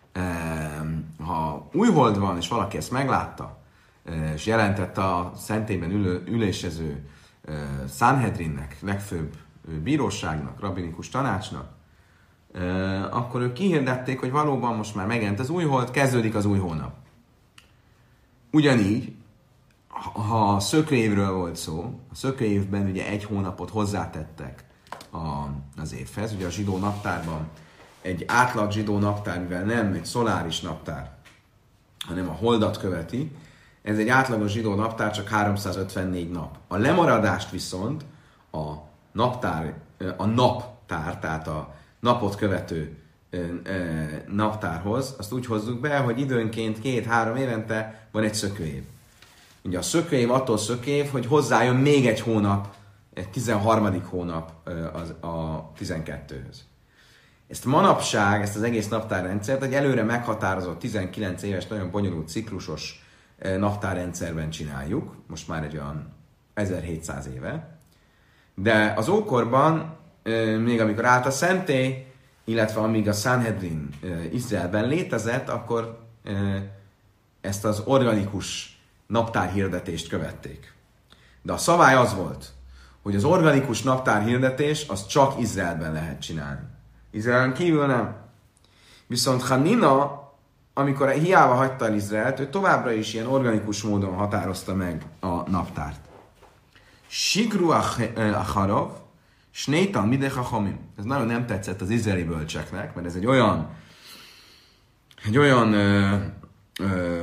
[SPEAKER 1] Ha új hold van, és valaki ezt meglátta, és jelentette a szentében ülő, ülésező Sanhedrinnek, legfőbb bíróságnak, rabbinikus tanácsnak, akkor ők kihirdették, hogy valóban most már megjelent az új hold, kezdődik az új hónap. Ugyanígy, ha a szökőévről volt szó, a szökőévben ugye egy hónapot hozzátettek a, az évhez, ugye a zsidó naptárban egy átlag zsidó naptár, mivel nem egy szoláris naptár, hanem a holdat követi, ez egy átlagos zsidó naptár, csak háromszázötvennégy nap. A lemaradást viszont a naptár, a naptár, tehát a napot követő naptárhoz, azt úgy hozzuk be, hogy időnként két-három évente van egy szökőév. Ugye a szökőév attól szökőév, hogy hozzájön még egy hónap, egy tizenharmadik hónap az, a tizenkettőhöz. Ezt manapság, ezt az egész naptárrendszert egy előre meghatározott tizenkilenc éves, nagyon bonyolult ciklusos naptárrendszerben csináljuk, most már egy olyan ezerhétszáz éve, de az ókorban, még amikor állt a szentély, illetve amíg a Sanhedrin Izraelben létezett, akkor ezt az organikus naptárhirdetést követték. De a szabály az volt, hogy az organikus naptárhirdetés az csak Izraelben lehet csinálni. Izraelen kívül nem. Viszont Hanina, amikor hiába hagyta el Izraelt, ő továbbra is ilyen organikus módon határozta meg a naptárt. Sigru acharov, snétan midech hachamim. Ez nagyon nem tetszett az izraeli bölcseknek, mert ez egy olyan egy olyan ö, ö,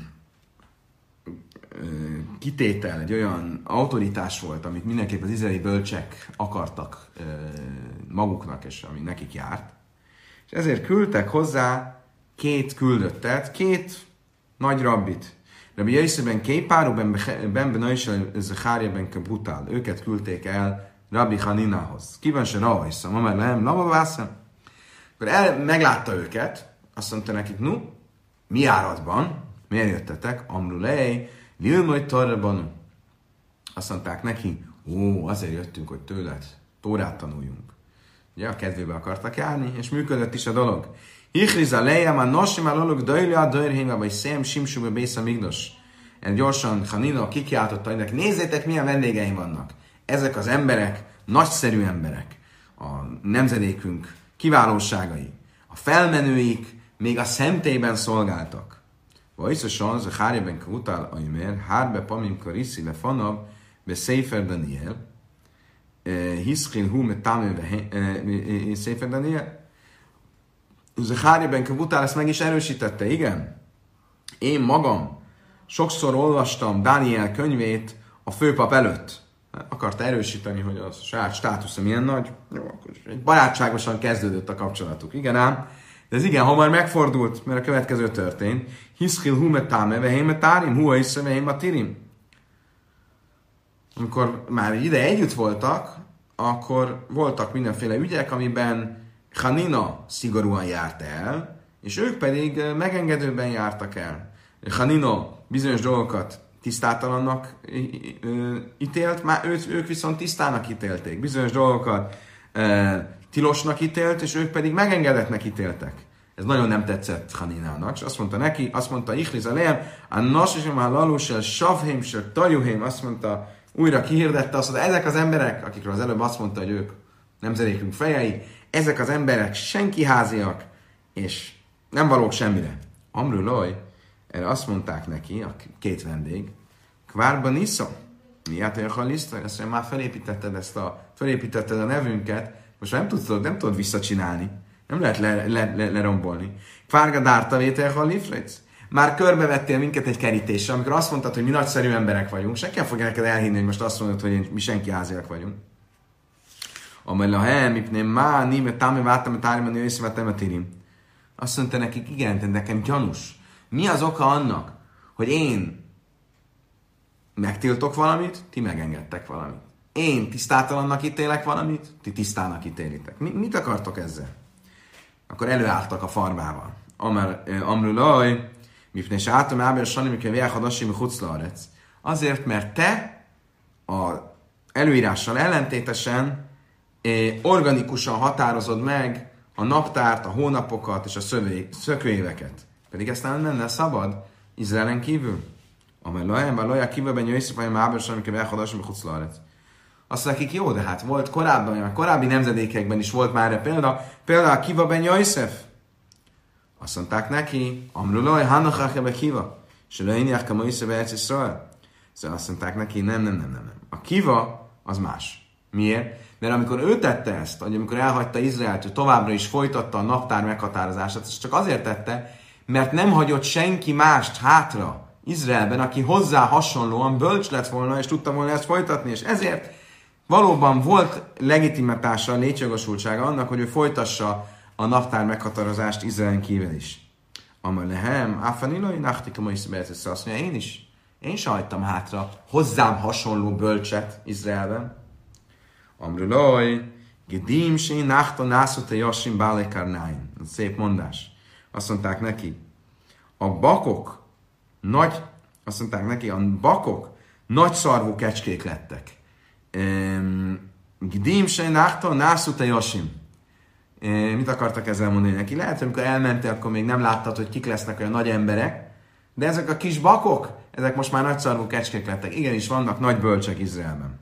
[SPEAKER 1] ö, kitétel, egy olyan autoritás volt, amit mindenképp az izraeli bölcsek akartak ö, maguknak, és ami nekik járt. És ezért küldtek hozzá két küldöttet, két nagy rabbit. Rabbi Jöjszeben Képáru, Ben Benaisel, Zecharia, Ben Kabutál. Őket küldték el Rabbi Haninahoz. Ki van se rajszam, ma már nem, lama vászem. Akkor el, meglátta őket, azt mondta nekik, no, mi áradban? Miért jöttetek? Amrulej, lilmoj tarrabanu. Azt mondták neki, ó, azért jöttünk, hogy tőled Tórát tanuljunk. Ugye a kedvébe akartak járni, és működött is a dolog. Hichriza lejem a nosim aloluk dajlia a dajrhénva, vagy szém simsúbe bész a migdos. Gyorsan Hanina kikiáltotta, hogy nézzétek, milyen vendégeim vannak. Ezek az emberek, nagyszerű emberek, a nemzedékünk kiválóságai, a felmenőik még a szentélyben szolgáltak. Vajszosan, Zecharia Kvutál Aimer, Hárbe Pamim Kariszi le Fanav, be Sefer Daniel, Hiszkil Hu Metame Sefer Daniel. Zecharia Kvutál ezt meg is erősítette, igen. Én magam sokszor olvastam Dániel könyvét a főpap előtt. Akarta erősíteni, hogy a saját státusza milyen nagy. Jó, akkor barátságosan kezdődött a kapcsolatuk. Igen ám, de ez igen hamar megfordult, mert a következő történt. Hiszkil hu metame vehéme tárim, hu észre vehéme tirim. amikor már ide együtt voltak, akkor voltak mindenféle ügyek, amiben Hanina szigorúan járt el, és ők pedig megengedőben jártak el. Hanina bizonyos dolgokat tisztátalannak ítélt, már ők, ők viszont tisztának ítélték. Bizonyos dolgokat e, tilosnak ítélt, és ők pedig megengedetnek ítéltek. Ez nagyon nem tetszett Haninának, és azt mondta neki, azt mondta Ichliz Aleem, a nasisem a lalusel, savhém, se tajuhém, azt mondta, újra kihirdette, azt mondta, ezek az emberek, akikről az előbb azt mondta, hogy ők nemzedékünk fejei, ezek az emberek senki háziak, és nem valók semmire. Amruloj, erre azt mondták neki, a két vendég, Kvárban iszom, miért olyan haliszta? Azt mondja, már felépítetted ezt a, felépítetted a nevünket, most nem tudod, nem tudod visszacsinálni, nem lehet le, le, le, lerombolni. Kvárga dárta vétel halifrec? Már körbevettél minket egy kerítéssel, amikor azt mondtad, hogy mi nagyszerű emberek vagyunk, senki nem fogja neked elhinni, hogy most azt mondod, hogy mi senki háziak vagyunk. Amely a hely, mipném má, níme, támi, váltam, tárjában, észrevettem, tírim. Azt mondta nekik, igen, de nekem gyanús. Mi az oka annak, hogy én megtiltok valamit, ti megengedtek valamit. Én tisztátalannak ítélek valamit, ti tisztának ítélitek. Mi, mit akartok ezzel? Akkor előálltak a farbával. Amrulaj, mifne se átom ábel sani, mikor vélhadassi, mi huclaarec. Azért, mert te a előírással ellentétesen organikusan határozod meg a naptárt, a hónapokat és a szökőéveket. Pedig ezt nem lenne szabad Izraelen kívül. Amely lajem, vagy laják kívül, ben jöjjsz, vagy már ábel amikor elhadasom, hogy huclaarec. Azt mondják, jó, de hát volt korábban, a korábbi nemzedékekben is volt már példa, például a Kiva ben Jöjszef. Azt mondták neki, Amrulaj, Hannachachebe Kiva, és lejniach kama Jöjszef Erc Yisrael. Szóval azt mondták neki, nem, nem, nem, nem, nem. A Kiva az más. Miért? Mert amikor ő tette ezt, hogy amikor elhagyta Izraelt, hogy továbbra is folytatta a naptár meghatározását, ez csak azért tette, mert nem hagyott senki mást hátra Izraelben, aki hozzá hasonlóan bölcs lett volna, és tudta volna ezt folytatni, és ezért valóban volt legitimitása, létjogosultsága annak, hogy ő folytassa a naptár meghatározást Izraelen kívül is. Amalehem, áfanilai, nachtikama is behetesz, azt mondja, én is, én se hagytam hátra hozzám hasonló bölcset Izraelben. Amrulaj, gedim se nachta nászota jasim bálekarnáin. Szép mondás. Azt mondták neki, a bakok nagy, azt mondták neki, a bakok nagy szarvú kecskék lettek. Gdim se nachta nászota jasim. Mit akartak ezzel mondani neki? Lehet, hogy amikor elmentél, akkor még nem láttad, hogy kik lesznek olyan nagy emberek, de ezek a kis bakok, ezek most már nagyszarvú kecskék lettek. Igenis, vannak nagy bölcsek Izraelben.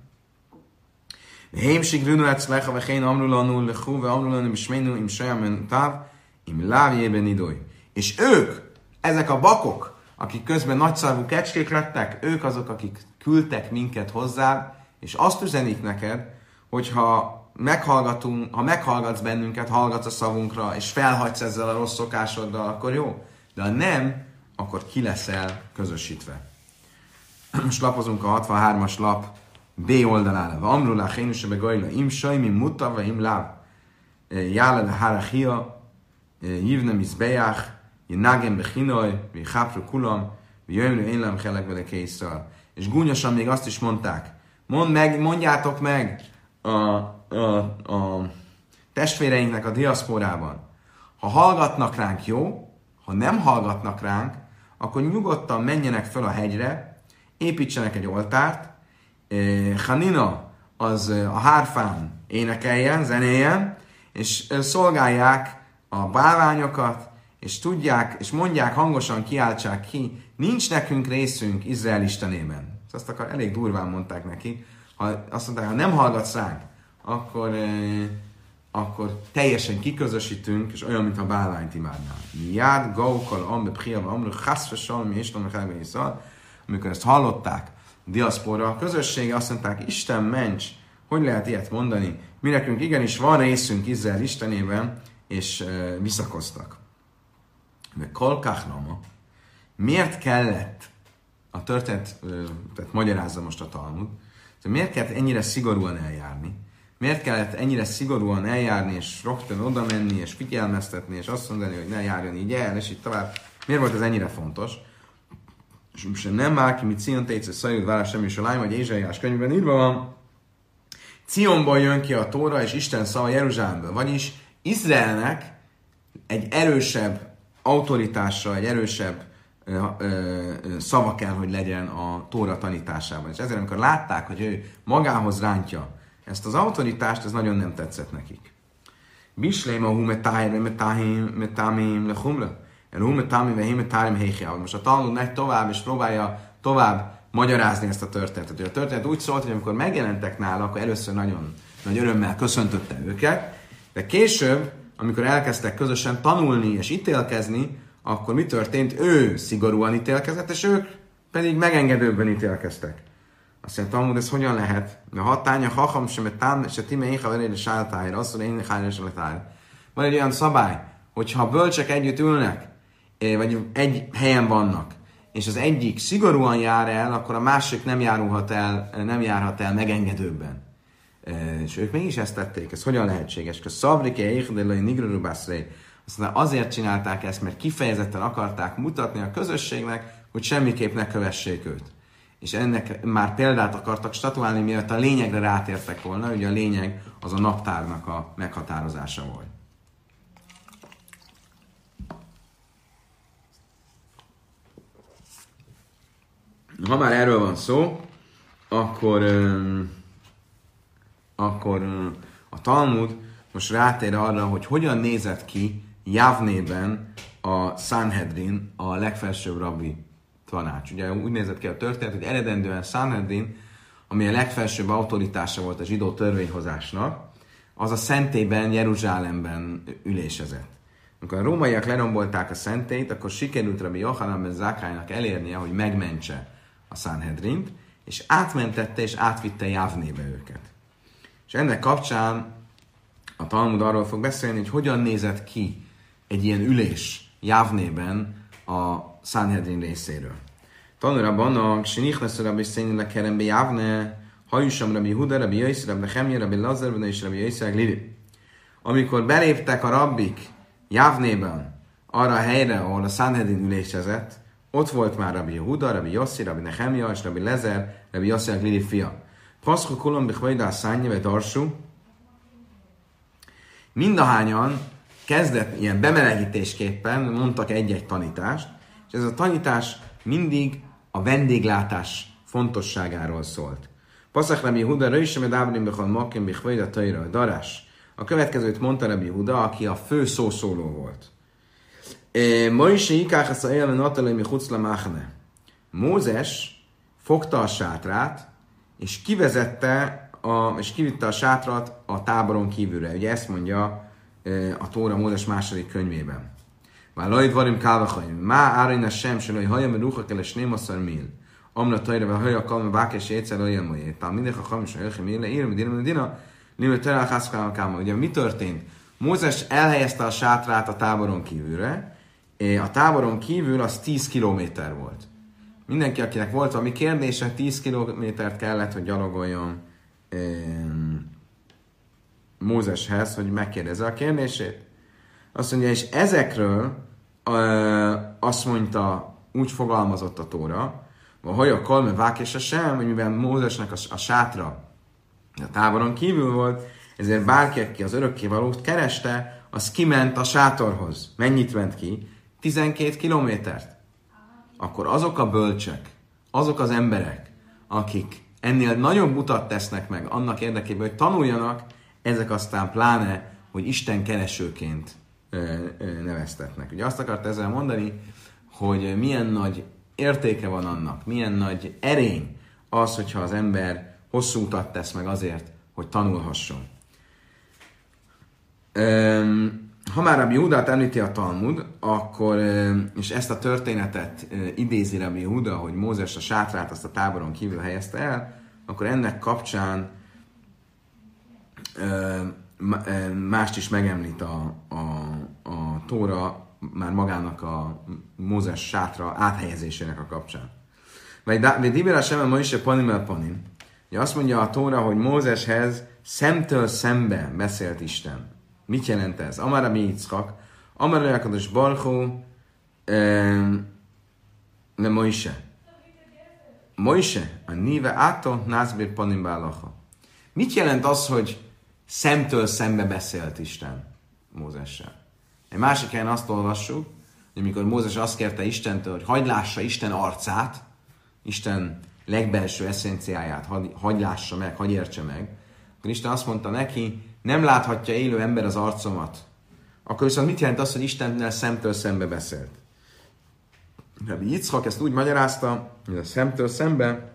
[SPEAKER 1] Hémsig rünulec lecha, ve hén amrulanul lechu, ve amrulanul isménu, im sajamen táv, im lávjében idoly. És ők, ezek a bakok, akik közben nagyszarvú kecskék lettek, ők azok, akik küldtek minket hozzá, és azt üzenik neked, hogyha meghallgatunk, ha meghallgatsz bennünket, hallgatsz a szavunkra, és felhagysz ezzel a rossz szokásoddal, akkor jó. De ha nem, akkor ki leszel közösítve. Most lapozunk a hatvanhármas lap B oldalára. Amrulá, hénusebe gajla, im sajmi muta, vagy im láv. Jálele harachia, jívnem is bejach, jenagem bechinoj, vagy hápru kulam, vagy jöjjönő énlem helek vele készral. És gúnyosan még azt is mondták, Mond meg, mondjátok meg a, a, a testvéreinknek a diaszporában, ha hallgatnak ránk, jó, ha nem hallgatnak ránk, akkor nyugodtan menjenek fel a hegyre, építsenek egy oltárt, Hanina az a hárfán énekeljen, zenéjen, és szolgálják a bálványokat, és tudják, és mondják, hangosan kiáltsák ki, nincs nekünk részünk Izrael istenében. Azt akar, elég durván mondták neki. Ha azt mondták, ha nem hallgatsz ránk, akkor, eh, akkor teljesen kiközösítünk, és olyan, mintha bálványt imádnál. Miád, gaukal, ambe, priava, amru, chaszfe, salmi, és tudom, amikor ezt hallották, a diaszpora, a közössége azt mondták, Isten ments, hogy lehet ilyet mondani? Mi nekünk igenis van részünk Izrael istenében, és uh, visszakoztak. De kolkáchlama, miért kellett, a történet, uh, tehát magyarázza most a Talmud, miért kellett ennyire szigorúan eljárni? Miért kellett ennyire szigorúan eljárni, és rögtön oda menni, és figyelmeztetni, és azt mondani, hogy ne járjon így el, és így tovább. Miért volt ez ennyire fontos? és most nem már ki, mit Cion Téce Szajud Várás sem is a lány, vagy Ézsaiás könyvben írva van, Cionból jön ki a Tóra és Isten szava Jeruzsálemből. Vagyis Izraelnek egy erősebb autoritásra, egy erősebb ö, ö, ö, szava kell, hogy legyen a Tóra tanításában. És ezért, amikor látták, hogy ő magához rántja ezt az autoritást, ez nagyon nem tetszett nekik. Bisléma hu metáhir, metáhim, metámim lechumra. Hu metámim, vehim metárim héjjával. Most a Talmud megy tovább, és próbálja tovább magyarázni ezt a történetet. A történet úgy szólt, hogy amikor megjelentek nála, akkor először nagyon nagy örömmel köszöntötte őket, de később, amikor elkezdtek közösen tanulni és ítélkezni, akkor mi történt? Ő szigorúan ítélkezett, és ők pedig megengedőbben ítélkeztek. Azt mondja, Talmud, ez hogyan lehet? A hatánya, hacham, se time én haverére sáltájra, azt mondja, én hájra sáltájra. Van egy olyan szabály, hogyha bölcsek együtt ülnek, vagy egy helyen vannak, és az egyik szigorúan jár el, akkor a másik nem járulhat el, nem járhat el megengedőbben. És ők mégis ezt tették. Ez hogyan lehetséges? Szabrike, éhdelői, nigrorubászré. Aztán azért csinálták ezt, mert kifejezetten akarták mutatni a közösségnek, hogy semmiképp ne kövessék őt. És ennek már példát akartak statuálni, mielőtt a lényegre rátértek volna. Ugye a lényeg az a naptárnak a meghatározása volt. Ha már erről van szó, akkor, um, akkor um, a Talmud most rátér arra, hogy hogyan nézett ki Javnében a Sanhedrin, a legfelsőbb rabbi tanács. Ugye úgy nézett ki a történet, hogy eredendően Sanhedrin, ami a legfelsőbb autoritása volt a zsidó törvényhozásnak, az a szentélyben, Jeruzsálemben ülésezett. Amikor a rómaiak lerombolták a szentélyt, akkor sikerült Rabbi Yochanan ben Zakkájnak elérnie, hogy megmentse a Sanhedrint, és átmentette és átvitte Javnébe őket. És ennek kapcsán a Talmud arról fog beszélni, hogy hogyan nézett ki egy ilyen ülés Javnében a Sanhedrin részéről. Tanulában a Sinichnasz Rabbi Széni lekerembe Javne, Hajusam Rabbi Huda, Rabbi Jöjsz, Rabbi Chemje, Rabbi Lazar, és Rabbi Jöjsz Glili. Amikor beléptek a rabbik Javnében arra a helyre, ahol a Sanhedrin ülésezett, ott volt már Rabbi Yehuda, Rabbi Yossi, Rabbi Nehemia és Rabbi Lezer, Rabbi Yossi Glili fia. Paszka kulon bichvajda szányi ve darsú. Mindahányan kezdett ilyen bemelegítésképpen, mondtak egy-egy tanítást, és ez a tanítás mindig a vendéglátás fontosságáról szólt. Paszak Rabbi Yehuda, Röjsem Edábrim bechal makim bichvajda tajra darás. A következőt mondta Rabbi Yehuda, aki a fő szószóló volt. Mózes fogta a sátrát, és kivezette, a, és kivitte a sátrat a táboron kívülre. Ugye ezt mondja a Tóra Mózes második könyvében. Már lajt varim kálvachaim. Má árina sem, se laj hajam, ruha keles némaszar mil. Amra tajra, vagy haja kalma, vákes, egyszer olyan mojé. Tehát mindegy, ha hamis, hogy haja mille, írva, dina, dina, dina, dina, dina, ugye mi történt? Mózes elhelyezte a sátrát a táboron kívülre. A táboron kívül az tíz kilométer volt. Mindenki, akinek volt valami kérdése, tíz kilométert kellett, hogy gyalogoljon eh, Mózeshez, hogy megkérdezze a kérdését. Azt mondja, és ezekről eh, azt mondta, úgy fogalmazott a Tóra, hogy a kalme vákése sem, hogy mivel Mózesnek a, a sátra a táboron kívül volt, ezért bárki, aki az örökkévalót kereste, az kiment a sátorhoz. Mennyit ment ki? tizenkét kilométert. Akkor azok a bölcsek, azok az emberek, akik ennél nagyobb utat tesznek meg annak érdekében, hogy tanuljanak, ezek aztán pláne, hogy Isten keresőként ö, ö, neveztetnek. Ugye azt akart ezzel mondani, hogy milyen nagy értéke van annak, milyen nagy erény az, hogyha az ember hosszú utat tesz meg azért, hogy tanulhasson. Öm, Ha már Rabbi Jehudát említi a Talmud, akkor, és ezt a történetet idézi Rabbi Jehuda, hogy Mózes a sátrát azt a táboron kívül helyezte el, akkor ennek kapcsán mást is megemlít a, a, a Tóra már magának a Mózes sátra áthelyezésének a kapcsán. Vagy Dibera sem ma is a panim el panim. Azt mondja a Tóra, hogy Mózeshez szemtől szembe beszélt Isten. Mit jelent ez? Amara mi Yitzchak, Amara Jakados Barchó, nem Moise. Mojse, a níve áto, nászbér panim bálaha. Mit jelent az, hogy szemtől szembe beszélt Isten Mózessel? Egy másik helyen azt olvassuk, hogy amikor Mózes azt kérte Istentől, hogy hagyd lássa Isten arcát, Isten legbelső eszenciáját, hagy lássa meg, hagy értse meg, akkor Isten azt mondta neki, nem láthatja élő ember az arcomat. Akkor viszont mit jelent az, hogy Istennel szemtől szembe beszélt? Rabbi Yitzchak ezt úgy magyarázta, hogy a szemtől szembe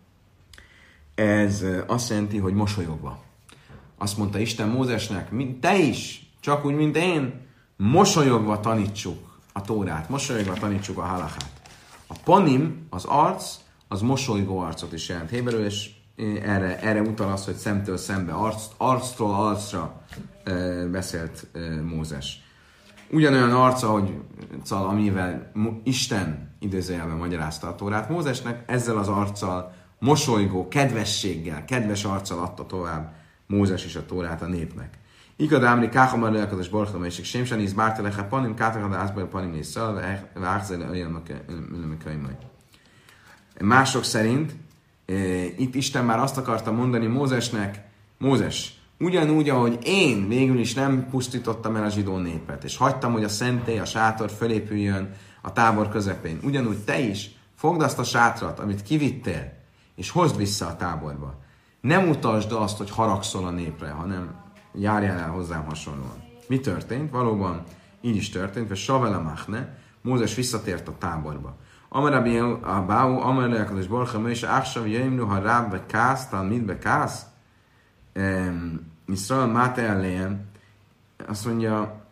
[SPEAKER 1] ez azt jelenti, hogy mosolyogva. Azt mondta Isten Mózesnek, mint te is, csak úgy, mint én, mosolyogva tanítsuk a Tórát, mosolyogva tanítsuk a halachát. A panim, az arc, az mosolygó arcot is jelent héberül, és erre, erre utal az, hogy szemtől szembe, arc, arctól arcra e, beszélt e, Mózes. Ugyanolyan arca, hogy cal, amivel Isten idézőjelben magyarázta a Tórát Mózesnek, ezzel az arccal, mosolygó, kedvességgel, kedves arccal adta tovább Mózes is a Tórát a népnek. Igad ámri káhamar lelkados borchom, és sem sem íz bárteleche panim, kátakad ászből panim és szal, vágzele olyan könyvmai. Mások szerint e, itt Isten már azt akarta mondani Mózesnek, Mózes, ugyanúgy, ahogy én végül is nem pusztítottam el a zsidó népet, és hagytam, hogy a szentély, a sátor fölépüljön a tábor közepén, ugyanúgy te is fogd azt a sátrat, amit kivittél, és hozd vissza a táborba. Nem utasd azt, hogy haragszol a népre, hanem járjál el hozzám hasonlóan. Mi történt? Valóban így is történt, és Savele Machne, Mózes visszatért a táborba. Amarabi a Báu, Amarleakad és Borcha, és Áksav, Jöjmnu, ha rább be kász, talán mit be kász, Iszrael Máte elején, azt mondja,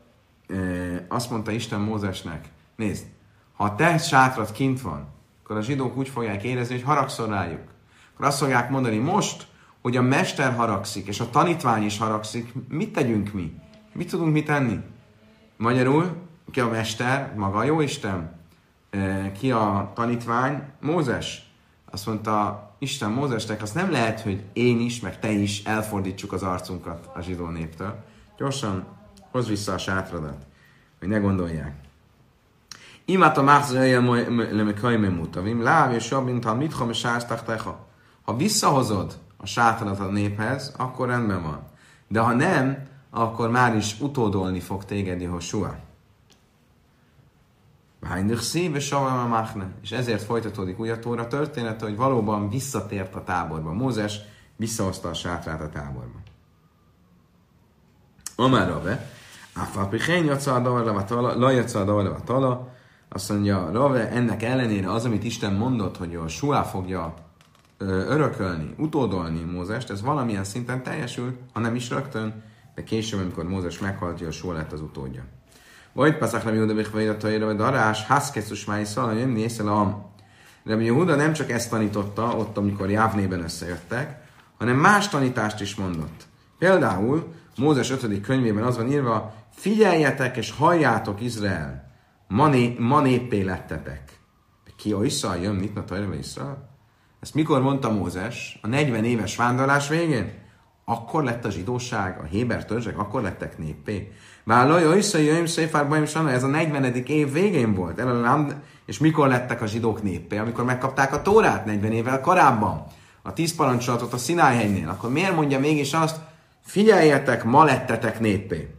[SPEAKER 1] azt mondta Isten Mózesnek, nézd, ha a te sátrat kint van, akkor a zsidók úgy fogják érezni, hogy haragszol rájuk. Akkor azt fogják mondani, most, hogy a mester haragszik, és a tanítvány is haragszik, mit tegyünk mi? Mit tudunk mi tenni? Magyarul, ki a mester? Maga a Jóisten. Ki a tanítvány? Mózes. Azt mondta Isten Mózesnek, azt nem lehet, hogy én is, meg te is elfordítsuk az arcunkat a zsidó néptől. Gyorsan hozz vissza a sátradat, hogy ne gondolják. Imát a mászolja lemekajmé mutavim, láv és jobb, mint ha mit hom és sársztaktecha. Ha visszahozod a sátradat a néphez, akkor rendben van. De ha nem, akkor már is utódolni fog téged Jehoshua. És ezért folytatódik úgy a Tóra története, hogy valóban visszatért a táborba. Mózes visszahozta a sátrát a táborba. Amára be, Áfalpihén jaca a davarlevatala, lajaca a davarlevatala, azt mondja, Rave, ennek ellenére az, amit Isten mondott, hogy a Suá fogja örökölni, utódolni Mózest, ez valamilyen szinten teljesül, ha nem is rögtön, de később, amikor Mózes meghalt, hogy a Suá lett az utódja. Vagy Paszach Rabbi Yehuda Bechvajra vagy Darás, Haszkeszus Májszal, jönni észre a Rabbi Yehuda nem csak ezt tanította ott, amikor Jávnében összejöttek, hanem más tanítást is mondott. Például Mózes ötödik könyvében az van írva, figyeljetek és halljátok Izrael, ma, né, ma néppé lettetek. Ki a Iszrael jön, mit na tajra Iszrael? Ezt mikor mondta Mózes? A negyven éves vándorlás végén? Akkor lett a zsidóság, a héber törzsek, akkor lettek néppé. Vállaja Iszrael, Széfárbaim Sana, ez a negyvenedik év végén volt. És mikor lettek a zsidók néppé? Amikor megkapták a Tórát negyven évvel korábban. A tíz parancsolatot a Szinájhegynél. Akkor miért mondja mégis azt, figyeljetek, ma lettetek néppé.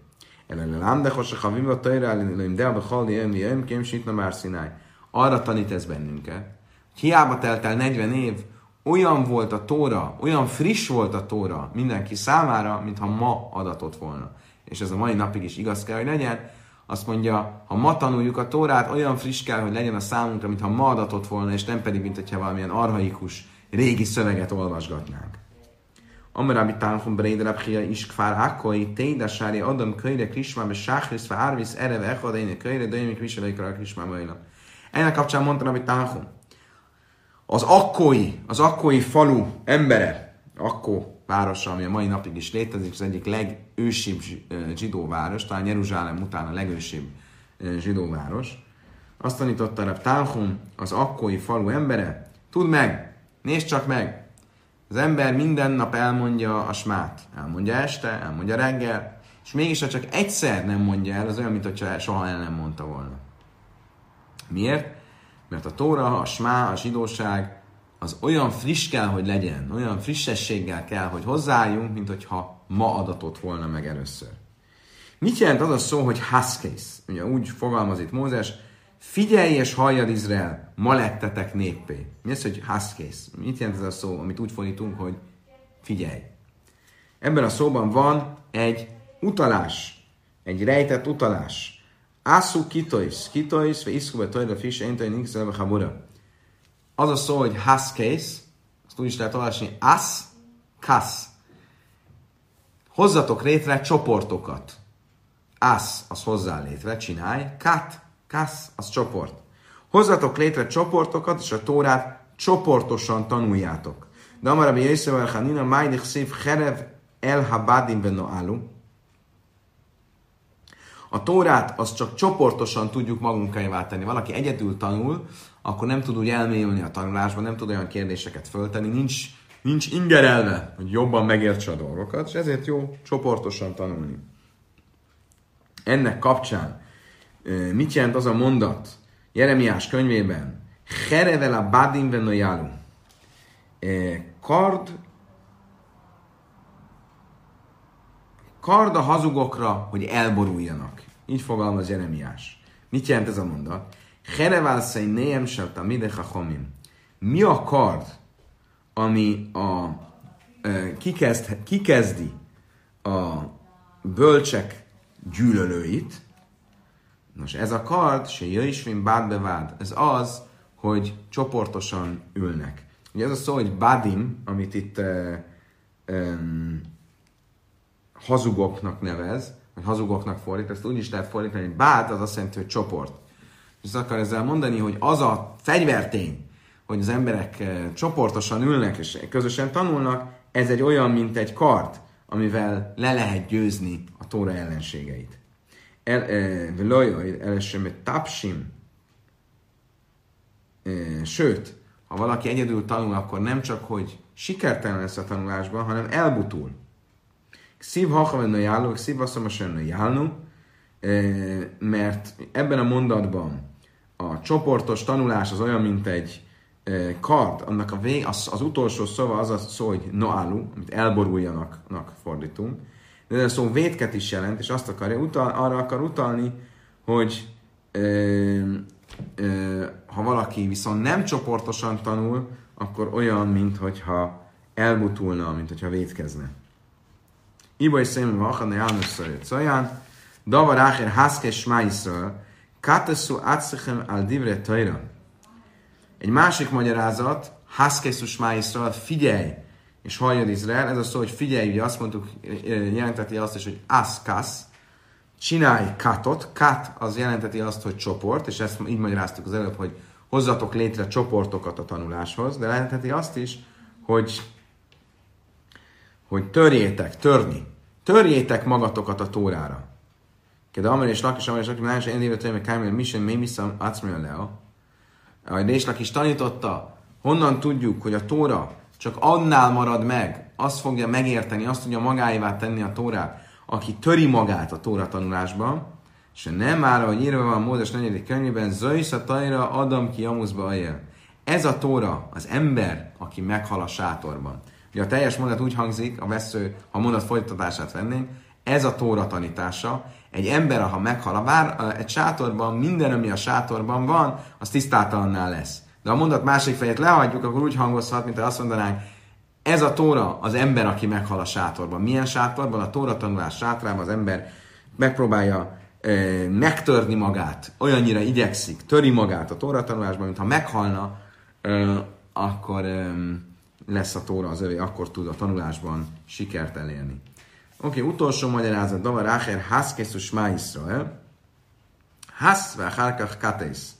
[SPEAKER 1] Arra tanít ez bennünket, hogy hiába telt el negyven év, olyan volt a Tóra, olyan friss volt a Tóra mindenki számára, mintha ma adatott volna. És ez a mai napig is igaz kell, hogy legyen. Azt mondja, ha ma tanuljuk a Tórát, olyan friss kell, hogy legyen a számunkra, mintha ma adatott volna, és nem pedig, mint hogyha valamilyen arhaikus, régi szöveget olvasgatnánk. Amarabi Tánchum Breiderab Chia Iskfár Akkoi, Tédesári Adam Kölyre Krismábe Sáhriszve Árvisz Ereve Echadéne Kölyre Döjmik Viselőkra Krismába. Ennek kapcsán mondta Rabbi Tánchum, az akkói, az akkói falu embere, Akkó városa, ami a mai napig is létezik, az egyik legősibb zsidóváros, talán Jeruzsálem után a legősibb zsidóváros. Azt tanította Reb Tanhum, az akkói falu embere, tudd meg, nézd csak meg, az ember minden nap elmondja a smát, elmondja este, elmondja reggel, és mégis ha csak egyszer nem mondja el, az olyan, mintha soha el nem mondta volna. Miért? Mert a Tóra, a smá, a zsidóság az olyan friss kell, hogy legyen, olyan frissességgel kell, hogy hozzáálljunk, mint hogyha ma adatott volna meg először. Mit jelent az a szó, hogy haszkész? Ugye úgy fogalmaz itt Mózes, figyelj és halljad Izrael, ma lettetek néppé. Mi az, hogy haszkész? Mit jelent ez a szó, amit úgy fordítunk, hogy figyelj? Ebben a szóban van egy utalás, egy rejtett utalás. Ászú kitois, kitois, ve iszkuba tojra fis, én tojra nincszelve habura. Az a szó, hogy haszkész, azt úgy is lehet olvasni, ász, kasz. Hozzatok létre csoportokat. Ász, az hozzá létre, csinálj. Kat, kasz, az csoport. Hozzatok létre csoportokat, és a Tórát csoportosan tanuljátok. De amarabi Jöjszövel Hanina, májdik szív herev el habadim ben noálu. A Tórát azt csak csoportosan tudjuk magunkévá tenni. Valaki egyedül tanul, akkor nem tud úgy elmélyülni a tanulásban, nem tud olyan kérdéseket föltenni, nincs, nincs ingerelve, hogy jobban megértse a dolgokat, és ezért jó csoportosan tanulni. Ennek kapcsán mit jelent az a mondat Jeremiás könyvében? Herevel a badim venojálu. Kard, kard a hazugokra, hogy elboruljanak. Így fogalmaz Jeremiás. Mit jelent ez a mondat? Herevel szei néem serta midech a homim. Mi a kard, ami a, kikezd, kikezdi a bölcsek gyűlölőit? Nos, ez a kard, se jöjjön bád bevád. Ez az, hogy csoportosan ülnek. Ugye ez a szó, hogy badim, amit itt eh, eh, hazugoknak nevez, vagy hazugoknak fordít, ezt úgy is lehet fordítani, hogy bád, az azt jelenti, hogy csoport. És azt akar ezzel mondani, hogy az a fegyvertény, hogy az emberek eh, csoportosan ülnek és közösen tanulnak, ez egy olyan, mint egy kard, amivel le lehet győzni a Tóra ellenségeit. El tapsim. Sőt, ha valaki egyedül tanul, akkor nem csak, hogy sikertelen lesz a tanulásban, hanem elbutul. Szív hachavenna jáló, szív haszamasenna jálnu, mert ebben a mondatban a csoportos tanulás az olyan, mint egy kard, annak a vég, az, az utolsó szava az a szó, hogy noálu, amit elboruljanak fordítunk, de ez a szó vétket is jelent, és azt akarja, utal, arra akar utalni, hogy ö, ö, ha valaki viszont nem csoportosan tanul, akkor olyan, mintha elbutulna, mint hogyha vétkezne. Ibai szépen vachadna jálnusszajött szaján, davar áher haszke smáiszral, kateszu átszechem al divre tajra. Egy másik magyarázat, haszkesu smáiszral, figyelj, és halljad Izrael, ez a szó, hogy figyelj, ugye azt mondtuk, jelenteti azt is, hogy aszkasz, csinálj katot, kat az jelenteti azt, hogy csoport, és ezt így magyaráztuk az előbb, hogy hozzatok létre csoportokat a tanuláshoz, de jelenteti azt is, hogy, hogy törjétek, törni, törjétek magatokat a Tórára. De Amer és Lakis, Amer és Lakis, Amer és én évet, hogy Kámil, Misen, mi vissza, Acmil Leo. Ahogy és Lakis tanította, honnan tudjuk, hogy a Tóra csak annál marad meg, azt fogja megérteni, azt tudja magáévá tenni a Tórát, aki töri magát a Tóra tanulásban, és nem ára, hogy írva van Mózes negyedik könyvében, Zöjsza tajra Adam ki jamuszba ajel. Ez a Tóra, az ember, aki meghal a sátorban. Ugye a teljes mondat úgy hangzik, a vesző, ha mondat folytatását vennénk, ez a Tóra tanítása. Egy ember, ha meghal a vár, egy sátorban, minden, ami a sátorban van, az tisztátalanná lesz. De a mondat másik fejét lehagyjuk, akkor úgy hangozhat, mint azt mondanánk, ez a Tóra az ember, aki meghal a sátorban. Milyen sátorban? A Tóra tanulás sátrában az ember megpróbálja e, megtörni magát, olyannyira igyekszik, töri magát a Tóra tanulásban, mintha meghalna, e, akkor e, lesz a Tóra az övé, akkor tud a tanulásban sikert elérni. Oké, okay, utolsó magyarázat, Davar Ácher, Haszkészus Smá Iszrael, Hasz, ve Hárkach Katész.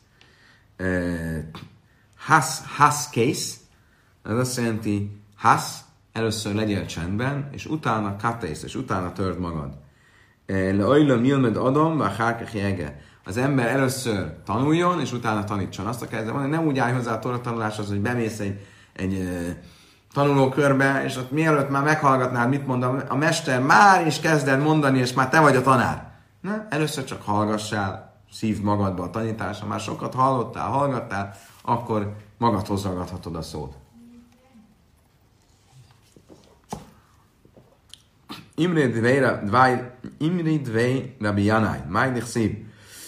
[SPEAKER 1] Hasz, haszkész, ez azt jelenti, hasz, először legyél csendben, és utána katész, és utána törd magad. Leajlom ilmed adam, vagy hárkach jege. Az ember először tanuljon, és utána tanítson. Azt a kezdve mondani, nem úgy állj hozzá a Tóra tanuláshoz, hogy bemész egy, egy tanulókörbe, és ott mielőtt már meghallgatnál, mit mond a mester, már is kezded mondani, és már te vagy a tanár. Na, először csak hallgassál, szívd magadba a tanításra, már sokat hallottál, hallgattál, akkor magadhoz ragadhatod a szót. Imri dvei Rabbi Janai. Májdik szív.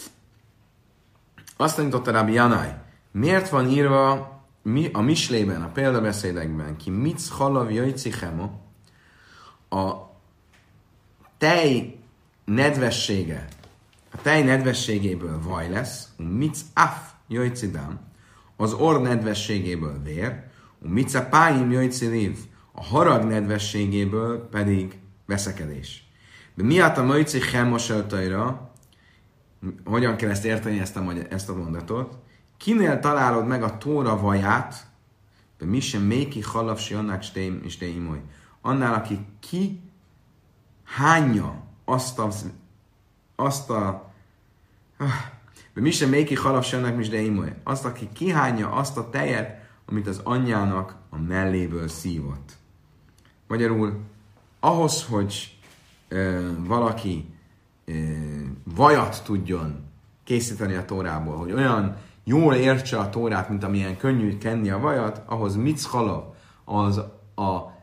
[SPEAKER 1] Azt tanította Rabbi Janai. Miért van írva a Mislében, a példabeszédekben, ki mitz halav jöjci hemo, a tej nedvessége, a tej nedvességéből vaj lesz, mitz af jöjci dám, az orr nedvességéből vér, mitz a páim jöjci liv, a harag nedvességéből pedig veszekedés. De miatt a jöjci hemo söltöjra, hogyan kell ezt érteni, ezt a, ezt a mondatot, kinél találod meg a tóra vaját, de mi sem méki halavsi annak stéimoly. Annál, aki ki hányja azt a, azt a de mi sem méki halavsi annak stéimoly. Azt, aki kihányja azt a tejet, amit az anyjának a melléből szívott. Magyarul, ahhoz, hogy ö, valaki ö, vajat tudjon készíteni a tórából, hogy olyan jól értse a tórát, mint amilyen könnyű kenni a vajat, ahhoz mitz halav, az a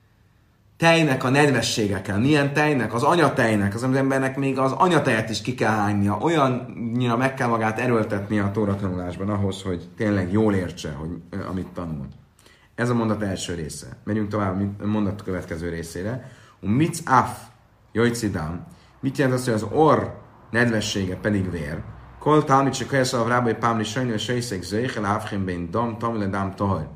[SPEAKER 1] tejnek a nedvessége kell. Milyen tejnek? Az anyatejnek. Az embernek még az anyatejet is ki kell hánynia. Olyannyira meg kell magát erőltetnie a tóratanulásban ahhoz, hogy tényleg jól értse, hogy, amit tanul. Ez a mondat első része. Megyünk tovább a mondat következő részére. Mitz af jojcidám. Mit jelent az, hogy az orr nedvessége pedig vér? Kol talmid se kölyeszav rábai pámli sajnő és sejszeg zöjjel ávhén dam tamle dám tahaj.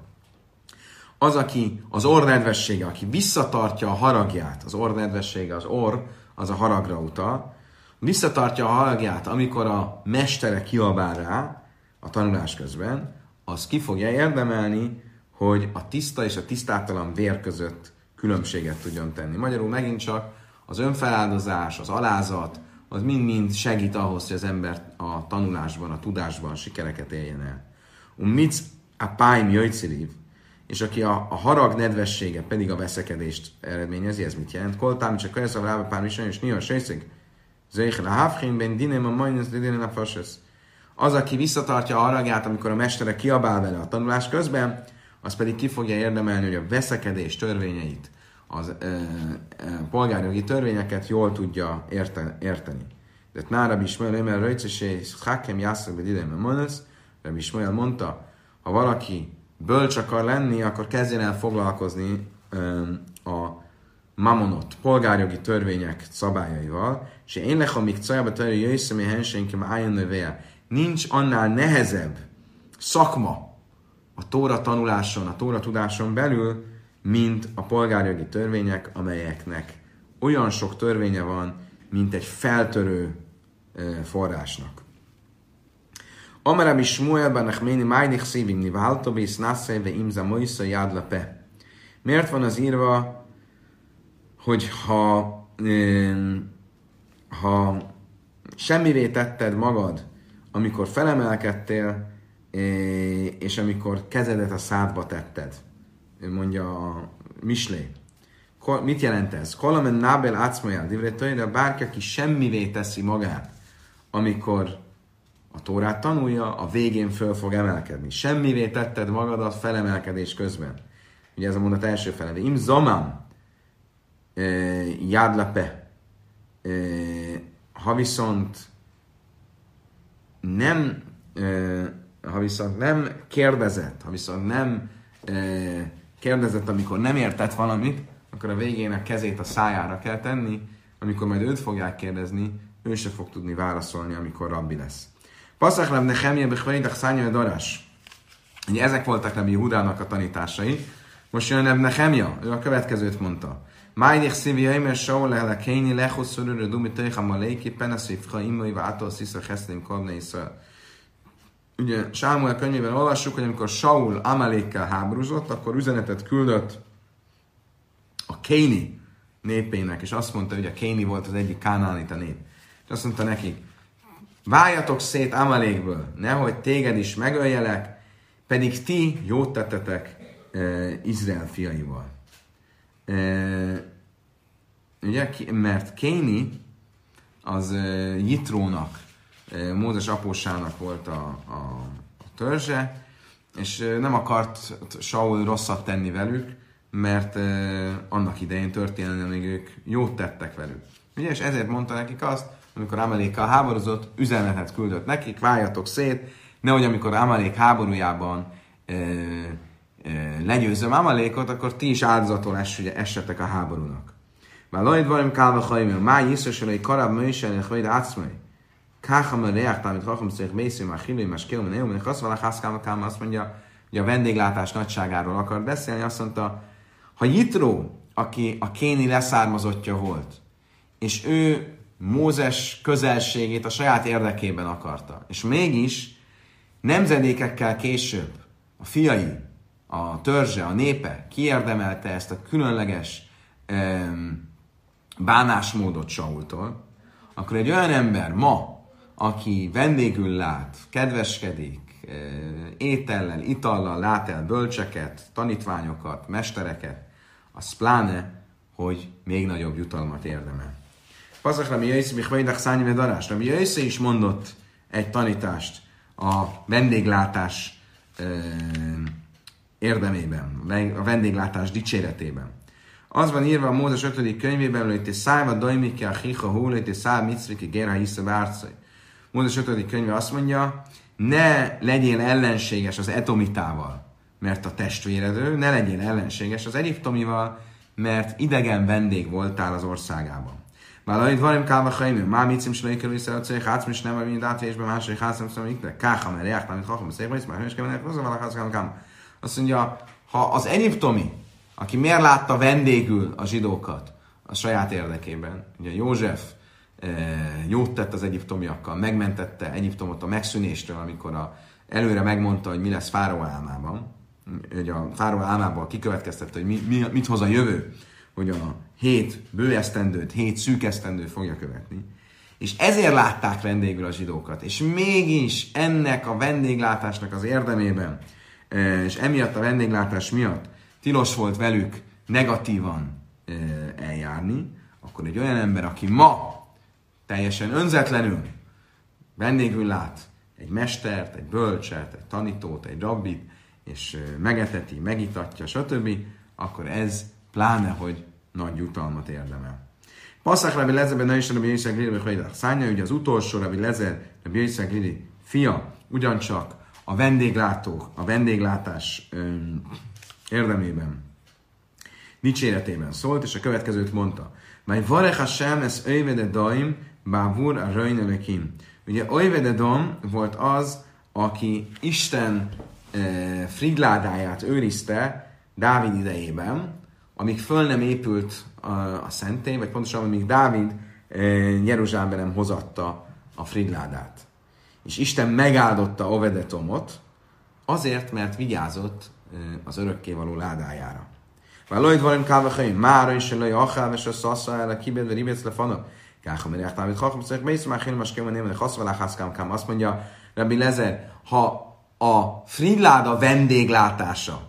[SPEAKER 1] Az, aki az orr nedvessége, aki visszatartja a haragját, az orr nedvessége, az orr, az a haragra utal, visszatartja a haragját, amikor a mestere kiabál rá a tanulás közben, az ki fogja érdemelni, hogy a tiszta és a tisztátalan vér között különbséget tudjon tenni. Magyarul megint csak az önfeláldozás, az alázat, az mind-mind segít ahhoz, hogy az ember a tanulásban, a tudásban sikereket éljen el. Mitz a páim jöjciliv, és aki a, a harag nedvessége pedig a veszekedést eredményezi, ez mit jelent? Koltám, csak kölyeszav rába pár misany, és néha sejszeg, zöjjel a hávhényben, dinem a majnesz, dinem a fasesz. Az, aki visszatartja a haragját, amikor a mestere kiabál vele a tanulás közben, az pedig ki fogja érdemelni, hogy a veszekedés törvényeit, az e, e, polgárjogi törvényeket jól tudja érte, érteni. De Rabbi Ismael, emel röjtszesé, hákem jászak, be didem a monesz, Rabbi Ismael mondta, ha valaki bölcs akar lenni, akkor kezdjen el foglalkozni um, a mamonot, polgárjogi törvények szabályaival, és én lechom, míg cajába törő jöjszemé hensenkem álljon növél. Nincs annál nehezebb szakma a tóra tanuláson, a tóra tudáson belül, mint a polgárjogi törvények, amelyeknek olyan sok törvénye van, mint egy feltörő uh, forrásnak. Amara Bismuelben Achméni Májdik Szívim Niváltobi Sznászai ve Imza Moisza Jádlape. Miért van az írva, hogy ha, ha semmivé tetted magad, amikor felemelkedtél, és amikor kezedet a szádba tetted, mondja a Mislé. Mit jelent ez? Kolamen nábel ácmajál divrétőjére, bárki, aki semmivé teszi magát, amikor a Tórát tanulja, a végén föl fog emelkedni. Semmivé tetted magadat felemelkedés közben. Ugye ez a mondat első fele. Im zamám jádlape. Ha viszont nem ha viszont nem kérdezett, ha viszont nem kérdezett, amikor nem értett valamit, akkor a végén a kezét a szájára kell tenni, amikor majd őt fogják kérdezni, ő se fog tudni válaszolni, amikor rabbi lesz. Passzak Reb Nehemia bechveidak szányai darás. Ugye ezek voltak Rabbi Jehudának a tanításai. Most jön Reb Nehemia, ő a következőt mondta. Májdik szívi jaimer saul lehele kéni lehosszorúra dumi tőjham a léki peneszívha imai váltól sziszra heszlém kabne Iszrael. Ugye Sámuel könyvében olvassuk, hogy amikor Saul Amalékkel háborúzott, akkor üzenetet küldött a Kéni népének, és azt mondta, hogy a Kéni volt az egyik kánánita nép. És azt mondta nekik, váljatok szét Amalékből, nehogy téged is megöljelek, pedig ti jót tettetek e, Izrael fiaival. E, ugye, mert Kéni az e, Jitrónak, e, Mózes apósának volt a, a, a törzse, és e, nem akart Saul rosszat tenni velük, mert uh, annak idején történelmi, amíg ők jót tettek velük. Ugye, és ezért mondta nekik azt, amikor Amalékkal háborúzott, üzenetet küldött nekik, váljatok szét, nehogy amikor Amalék háborújában uh, uh, legyőzöm Amalékot, akkor ti is áldozatul es, ugye, essetek a háborúnak. Már lajt valam kálva hajmű, máj iszösölei karab mősen, hogy átszmai. Káham a reák, amit hacham szék mésző, már hilő, más kiló, mert én azt vala hászkáma, azt mondja, hogy a vendéglátás nagyságáról akar beszélni, azt mondta, ha Jitró, aki a kéni leszármazottja volt, és ő Mózes közelségét a saját érdekében akarta, és mégis nemzedékekkel később a fiai, a törzse, a népe kiérdemelte ezt a különleges um, bánásmódot Saultól, akkor egy olyan ember ma, aki vendégül lát, kedveskedik, étellel, itallal lát el bölcseket, tanítványokat, mestereket, az pláne, hogy még nagyobb jutalmat érdemel. Pazak Rabbi Jöjszi, Bichveidach Szányi Darás. Rabbi Jöjszi is mondott egy tanítást a vendéglátás érdemében, a vendéglátás dicséretében. Az van írva a Mózes ötödik könyvében, hogy te szájva dajmike a hicha húl, hogy te száj micrike gerha hisze bárcaj. Mózes ötödik könyve azt mondja, ne legyél ellenséges az etomitával, mert a testvéredő, ne legyél ellenséges az egyiptomival, mert idegen vendég voltál az országában. Vállalid valim kálva haimű, má micim se leikörül vissza a cég, hátsz mis nem vagy mind átvésben, második hátszom szóval ikre, káha, mert reáktál, mint hachom, szépen, és már hős kemenek, hozzá valak hátszkám. Azt mondja, ha az egyiptomi, aki miért látta vendégül a zsidókat a saját érdekében, ugye József jót tett az egyiptomiakkal, megmentette Egyiptomot a megszűnéstől, amikor a, előre megmondta, hogy mi lesz Fáraó álmában, hogy a Fáraó álmából kikövetkeztette, hogy mi, mi, mit hoz a jövő, hogy a hét bőesztendőt, hét szűkesztendőt fogja követni. És ezért látták vendégül a zsidókat. És mégis ennek a vendéglátásnak az érdemében, és emiatt a vendéglátás miatt tilos volt velük negatívan eljárni, akkor egy olyan ember, aki ma teljesen önzetlenül vendégül lát egy mestert, egy bölcset, egy tanítót, egy rabbit, és megeteti, megitatja, stb., akkor ez pláne, hogy nagy jutalmat érdemel. Passzák Rabbi Lezerben, ne is Rabbi Jöjszeg Lili, hogy Szánja, ugye az utolsó Rabbi Lezer, Rabbi Jöjszeg Lili fia, ugyancsak a vendéglátók, a vendéglátás öm, érdemében, dicséretében szólt, és a következőt mondta. Majd Varech Hashem ez Öjvede Daim, Bávur a Röjnelekim. Ugye Öjvededom volt az, aki Isten e, frigládáját őrizte Dávid idejében, amíg föl nem épült a, a szentély, vagy pontosan amíg Dávid e, Jeruzsálembe nem hozatta a frigládát. És Isten megáldotta Övededomot azért, mert vigyázott e, az örökkévaló ládájára. Vagy Lloyd valim kávachai, mára is lőj achál, és a szassa el a kibedve ribéc lefanok. Káha merek Dávid hachom, szóval mész már hén más kémen némen, haszvalá hászkám kám. Azt mondja Rabbi Lezer, ha a frigyláda vendéglátása,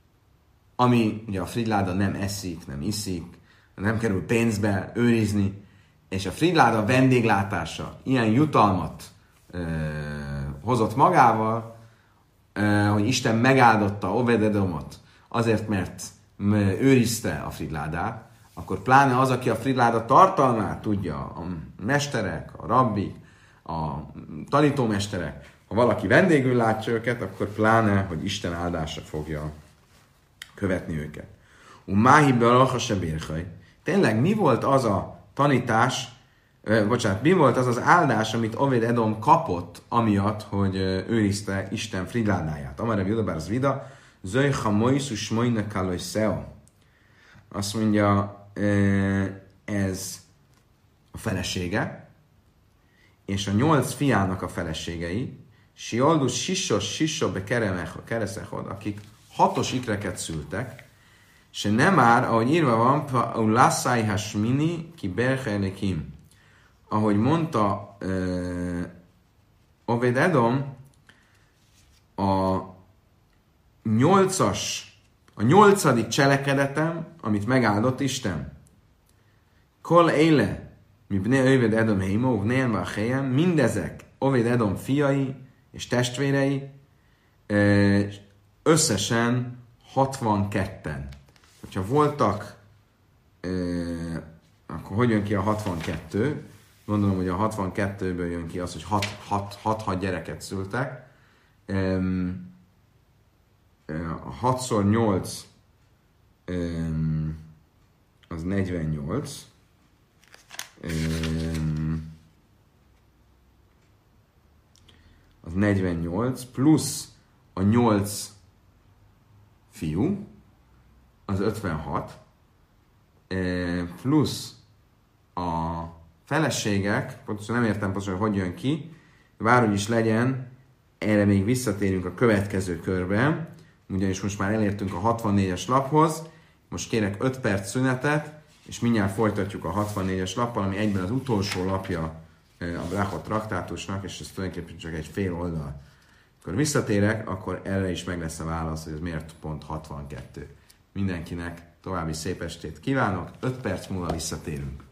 [SPEAKER 1] ami ugye a frigyláda nem eszik, nem iszik, nem kerül pénzbe őrizni, és a frigyláda vendéglátása ilyen jutalmat ö, hozott magával, ö, hogy Isten megáldotta Övededomot azért, mert őrizte a frigyládát, akkor pláne az, aki a frigláda tartalmát tudja, a mesterek, a rabbik, a tanítómesterek, ha valaki vendégül látja őket, akkor pláne, hogy Isten áldása fogja követni őket. Máhibben a sebérhaj. Tényleg mi volt az a tanítás, ö, bocsánat, mi volt az az áldás, amit Oved-Edom kapott, amiatt, hogy őrizte Isten frigládáját? Amara Judabár Zvida, Zöj Hamoisz Usmoyne Kaloj Szeo. Azt mondja, ez a felesége, és a nyolc fiának a feleségei, Sialdus Sisos Sisso be Kereszechod, akik hatos ikreket szültek, se nem már, ahogy írva van, a Lasszai Hasmini ki Berchelekim. Ahogy mondta uh, Oved-Edom, a nyolcas, a nyolcadik cselekedetem, amit megáldott Isten. Kol éle, mi bne Oved-Edom heimo, vnéen vá helyem, mindezek Oved-Edom fiai és testvérei összesen hatvanketten. hogyha voltak, euh, akkor hogy jön ki a hatvankettő? Gondolom, hogy a hatvankettőből jön ki az, hogy hat gyereket szültek. Um, hatszor nyolc um, az negyvennyolc. Um, az negyvennyolc, plusz a nyolc fiú, az ötvenhat, plusz a feleségek, pontosan nem értem pontosan, hogy hogy jön ki, bárhogy is legyen, erre még visszatérünk a következő körben, ugyanis most már elértünk a hatvannégyes laphoz, most kérek öt perc szünetet, és mindjárt folytatjuk a hatvannégyes lappal, ami egyben az utolsó lapja a Brachot traktátusnak, és ez tulajdonképpen csak egy fél oldal. Akkor visszatérek, akkor erre is meg lesz a válasz, hogy ez miért pont hatvankettő. Mindenkinek további szép estét kívánok, öt perc múlva visszatérünk.